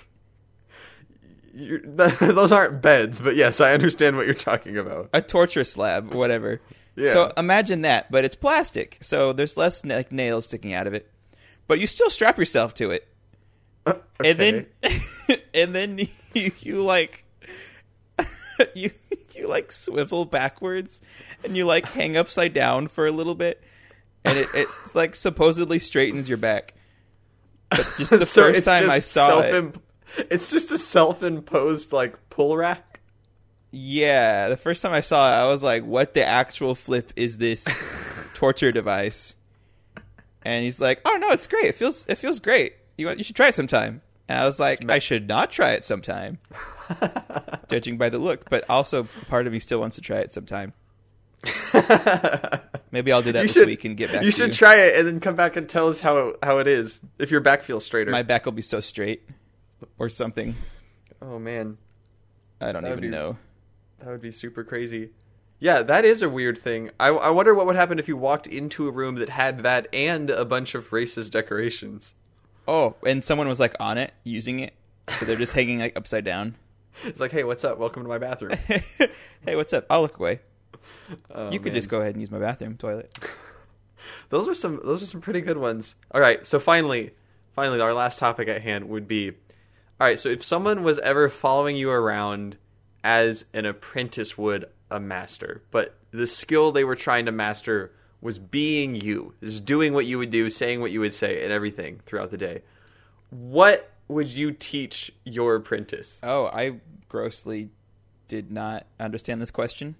those aren't beds, but yes, I understand what you're talking about. A torture slab, whatever. Yeah. So imagine that, but it's plastic, so there's less like nails sticking out of it, but you still strap yourself to it. Okay. And then you like you like swivel backwards and you like hang upside down for a little bit, and it's like supposedly straightens your back. But just the first time I saw it, it's just a self-imposed like pull rack. Yeah, the first time I saw it, I was like, "What the actual flip is this torture device?" And he's like, "Oh no, it's great. It feels great. You should try it sometime." And I was like, "I should not try it sometime," judging by the look. But also, part of me still wants to try it sometime. Maybe I'll do that You this should- week and get back You to should try it and then come back and tell us how it is. If your back feels straighter. My back will be so straight. Or something. Oh, man. I don't That'd even be- know. That would be super crazy. Yeah, that is a weird thing. I wonder what would happen if you walked into a room that had that and a bunch of racist decorations. Oh, and someone was like on it, using it. So they're just hanging like upside down. It's like, hey, what's up? Welcome to my bathroom. Hey, what's up? I'll look away. Oh, You could man. just go ahead and use my bathroom toilet. Those are some pretty good ones. All right, so finally, our last topic at hand would be, all right, so if someone was ever following you around as an apprentice would a master, but the skill they were trying to master was being you, is doing what you would do, saying what you would say, and everything throughout the day, what would you teach your apprentice? Oh, I grossly did not understand this question.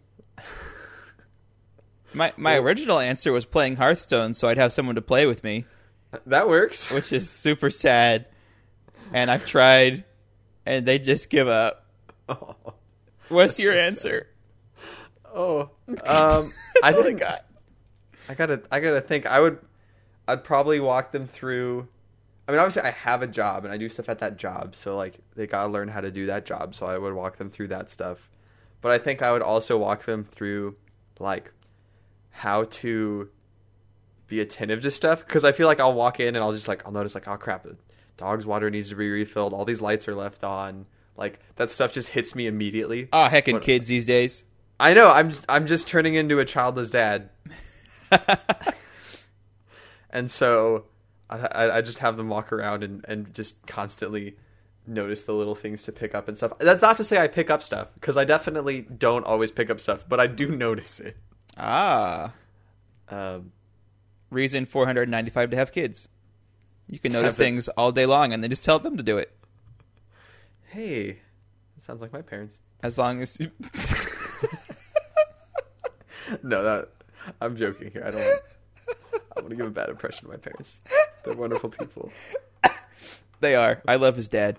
My original answer was playing Hearthstone so I'd have someone to play with me, That works. which is super sad. And I've tried, and they just give up. Oh, What's your so answer? I That's all didn't. I gotta think. I'd probably walk them through. I mean, obviously, I have a job and I do stuff at that job, so like they gotta learn how to do that job. So I would walk them through that stuff. But I think I would also walk them through like how to be attentive to stuff, because I feel like I'll walk in and I'll notice like, oh crap, the dog's water needs to be refilled. All these lights are left on. Like that stuff just hits me immediately. Oh, heckin' What- kids these days. I know. I'm just turning into a childless dad. And so I just have them walk around and just constantly notice the little things to pick up and stuff. That's not to say I pick up stuff, because I definitely don't always pick up stuff, but I do notice it. Ah. Reason 495 to have kids. You can notice have them- things all day long and then just tell them to do it. Hey, that sounds like my parents. As long as... No, I'm joking here. I want to give a bad impression of my parents. They're wonderful people. They are. I love his dad.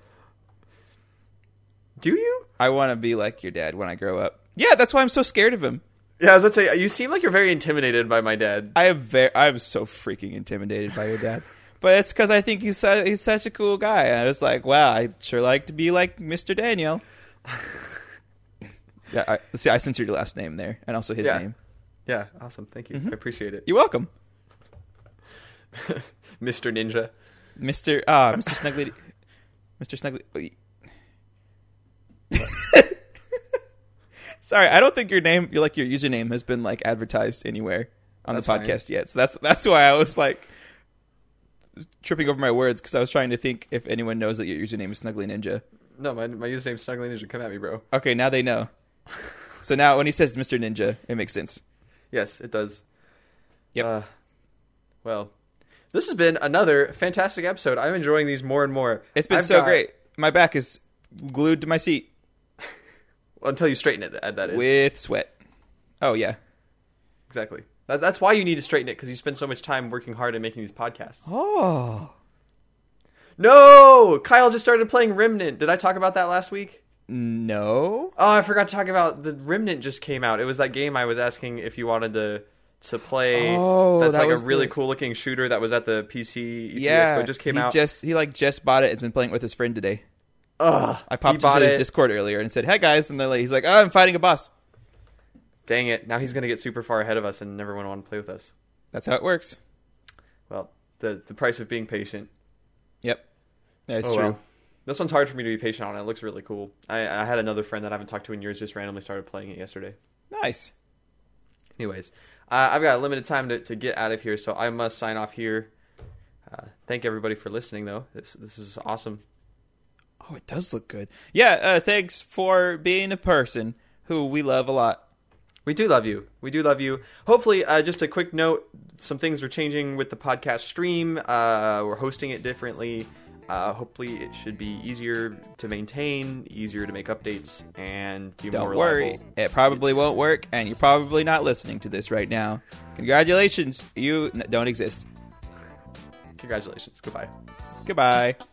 Do you? I want to be like your dad when I grow up. Yeah, that's why I'm so scared of him. Yeah, I was about to say, you seem like you're very intimidated by my dad. I'm so freaking intimidated by your dad. But it's because I think he's such a cool guy. And I was like, wow, I'd sure like to be like Mr. Daniel. Yeah, I censored your last name there, and also his name. Yeah, awesome. Thank you. I appreciate it. You're welcome. Mr. Ninja. Mr. Snuggly. Mr. Snuggly. Sorry, I don't think your username has been like advertised anywhere on That's the fine. podcast yet. So that's why I was like tripping over my words, because I was trying to think if anyone knows that your username is Snuggly Ninja. No, my username's Snuggly Ninja. Come at me, bro. Okay, now they know. So now when he says Mr. Ninja, it makes sense. Yes, it does. Yep. Well, this has been another fantastic episode. I'm enjoying these more and more. It's been great. My back is glued to my seat Until you straighten it, that is. with sweat. Oh, yeah. Exactly. That's why you need to straighten it, because you spend so much time working hard and making these podcasts. Oh. No! Kyle just started playing Remnant. Did I talk about that last week? No. Oh, I forgot to talk about the Remnant just came out. It was that game I was asking if you wanted to play. Oh, that's that like was a really the- cool looking shooter that was at the PC. Yeah. Expo. It just came out. He just bought it. It's been playing it with his friend today. Ugh, I popped he bought into his it. Discord earlier and said, "Hey guys," and then he's like, "Oh, I'm fighting a boss." Dang it! Now he's gonna get super far ahead of us, and everyone want to play with us. That's how it works. Well, the price of being patient. Yep, that's Oh, true. well. This one's hard for me to be patient on. It looks really cool. I had another friend that I haven't talked to in years just randomly started playing it yesterday. Nice. Anyways, I've got a limited time to get out of here, so I must sign off here. Thank everybody for listening, though. This is awesome. Oh, it does look good. Yeah. Thanks for being a person who we love a lot. We do love you. We do love you. Hopefully, just a quick note, some things are changing with the podcast stream. We're hosting it differently. Hopefully, it should be easier to maintain, easier to make updates, and be more Don't reliable. worry, it probably won't work, and you're probably not listening to this right now. Congratulations, you don't exist. Congratulations. Goodbye. Goodbye.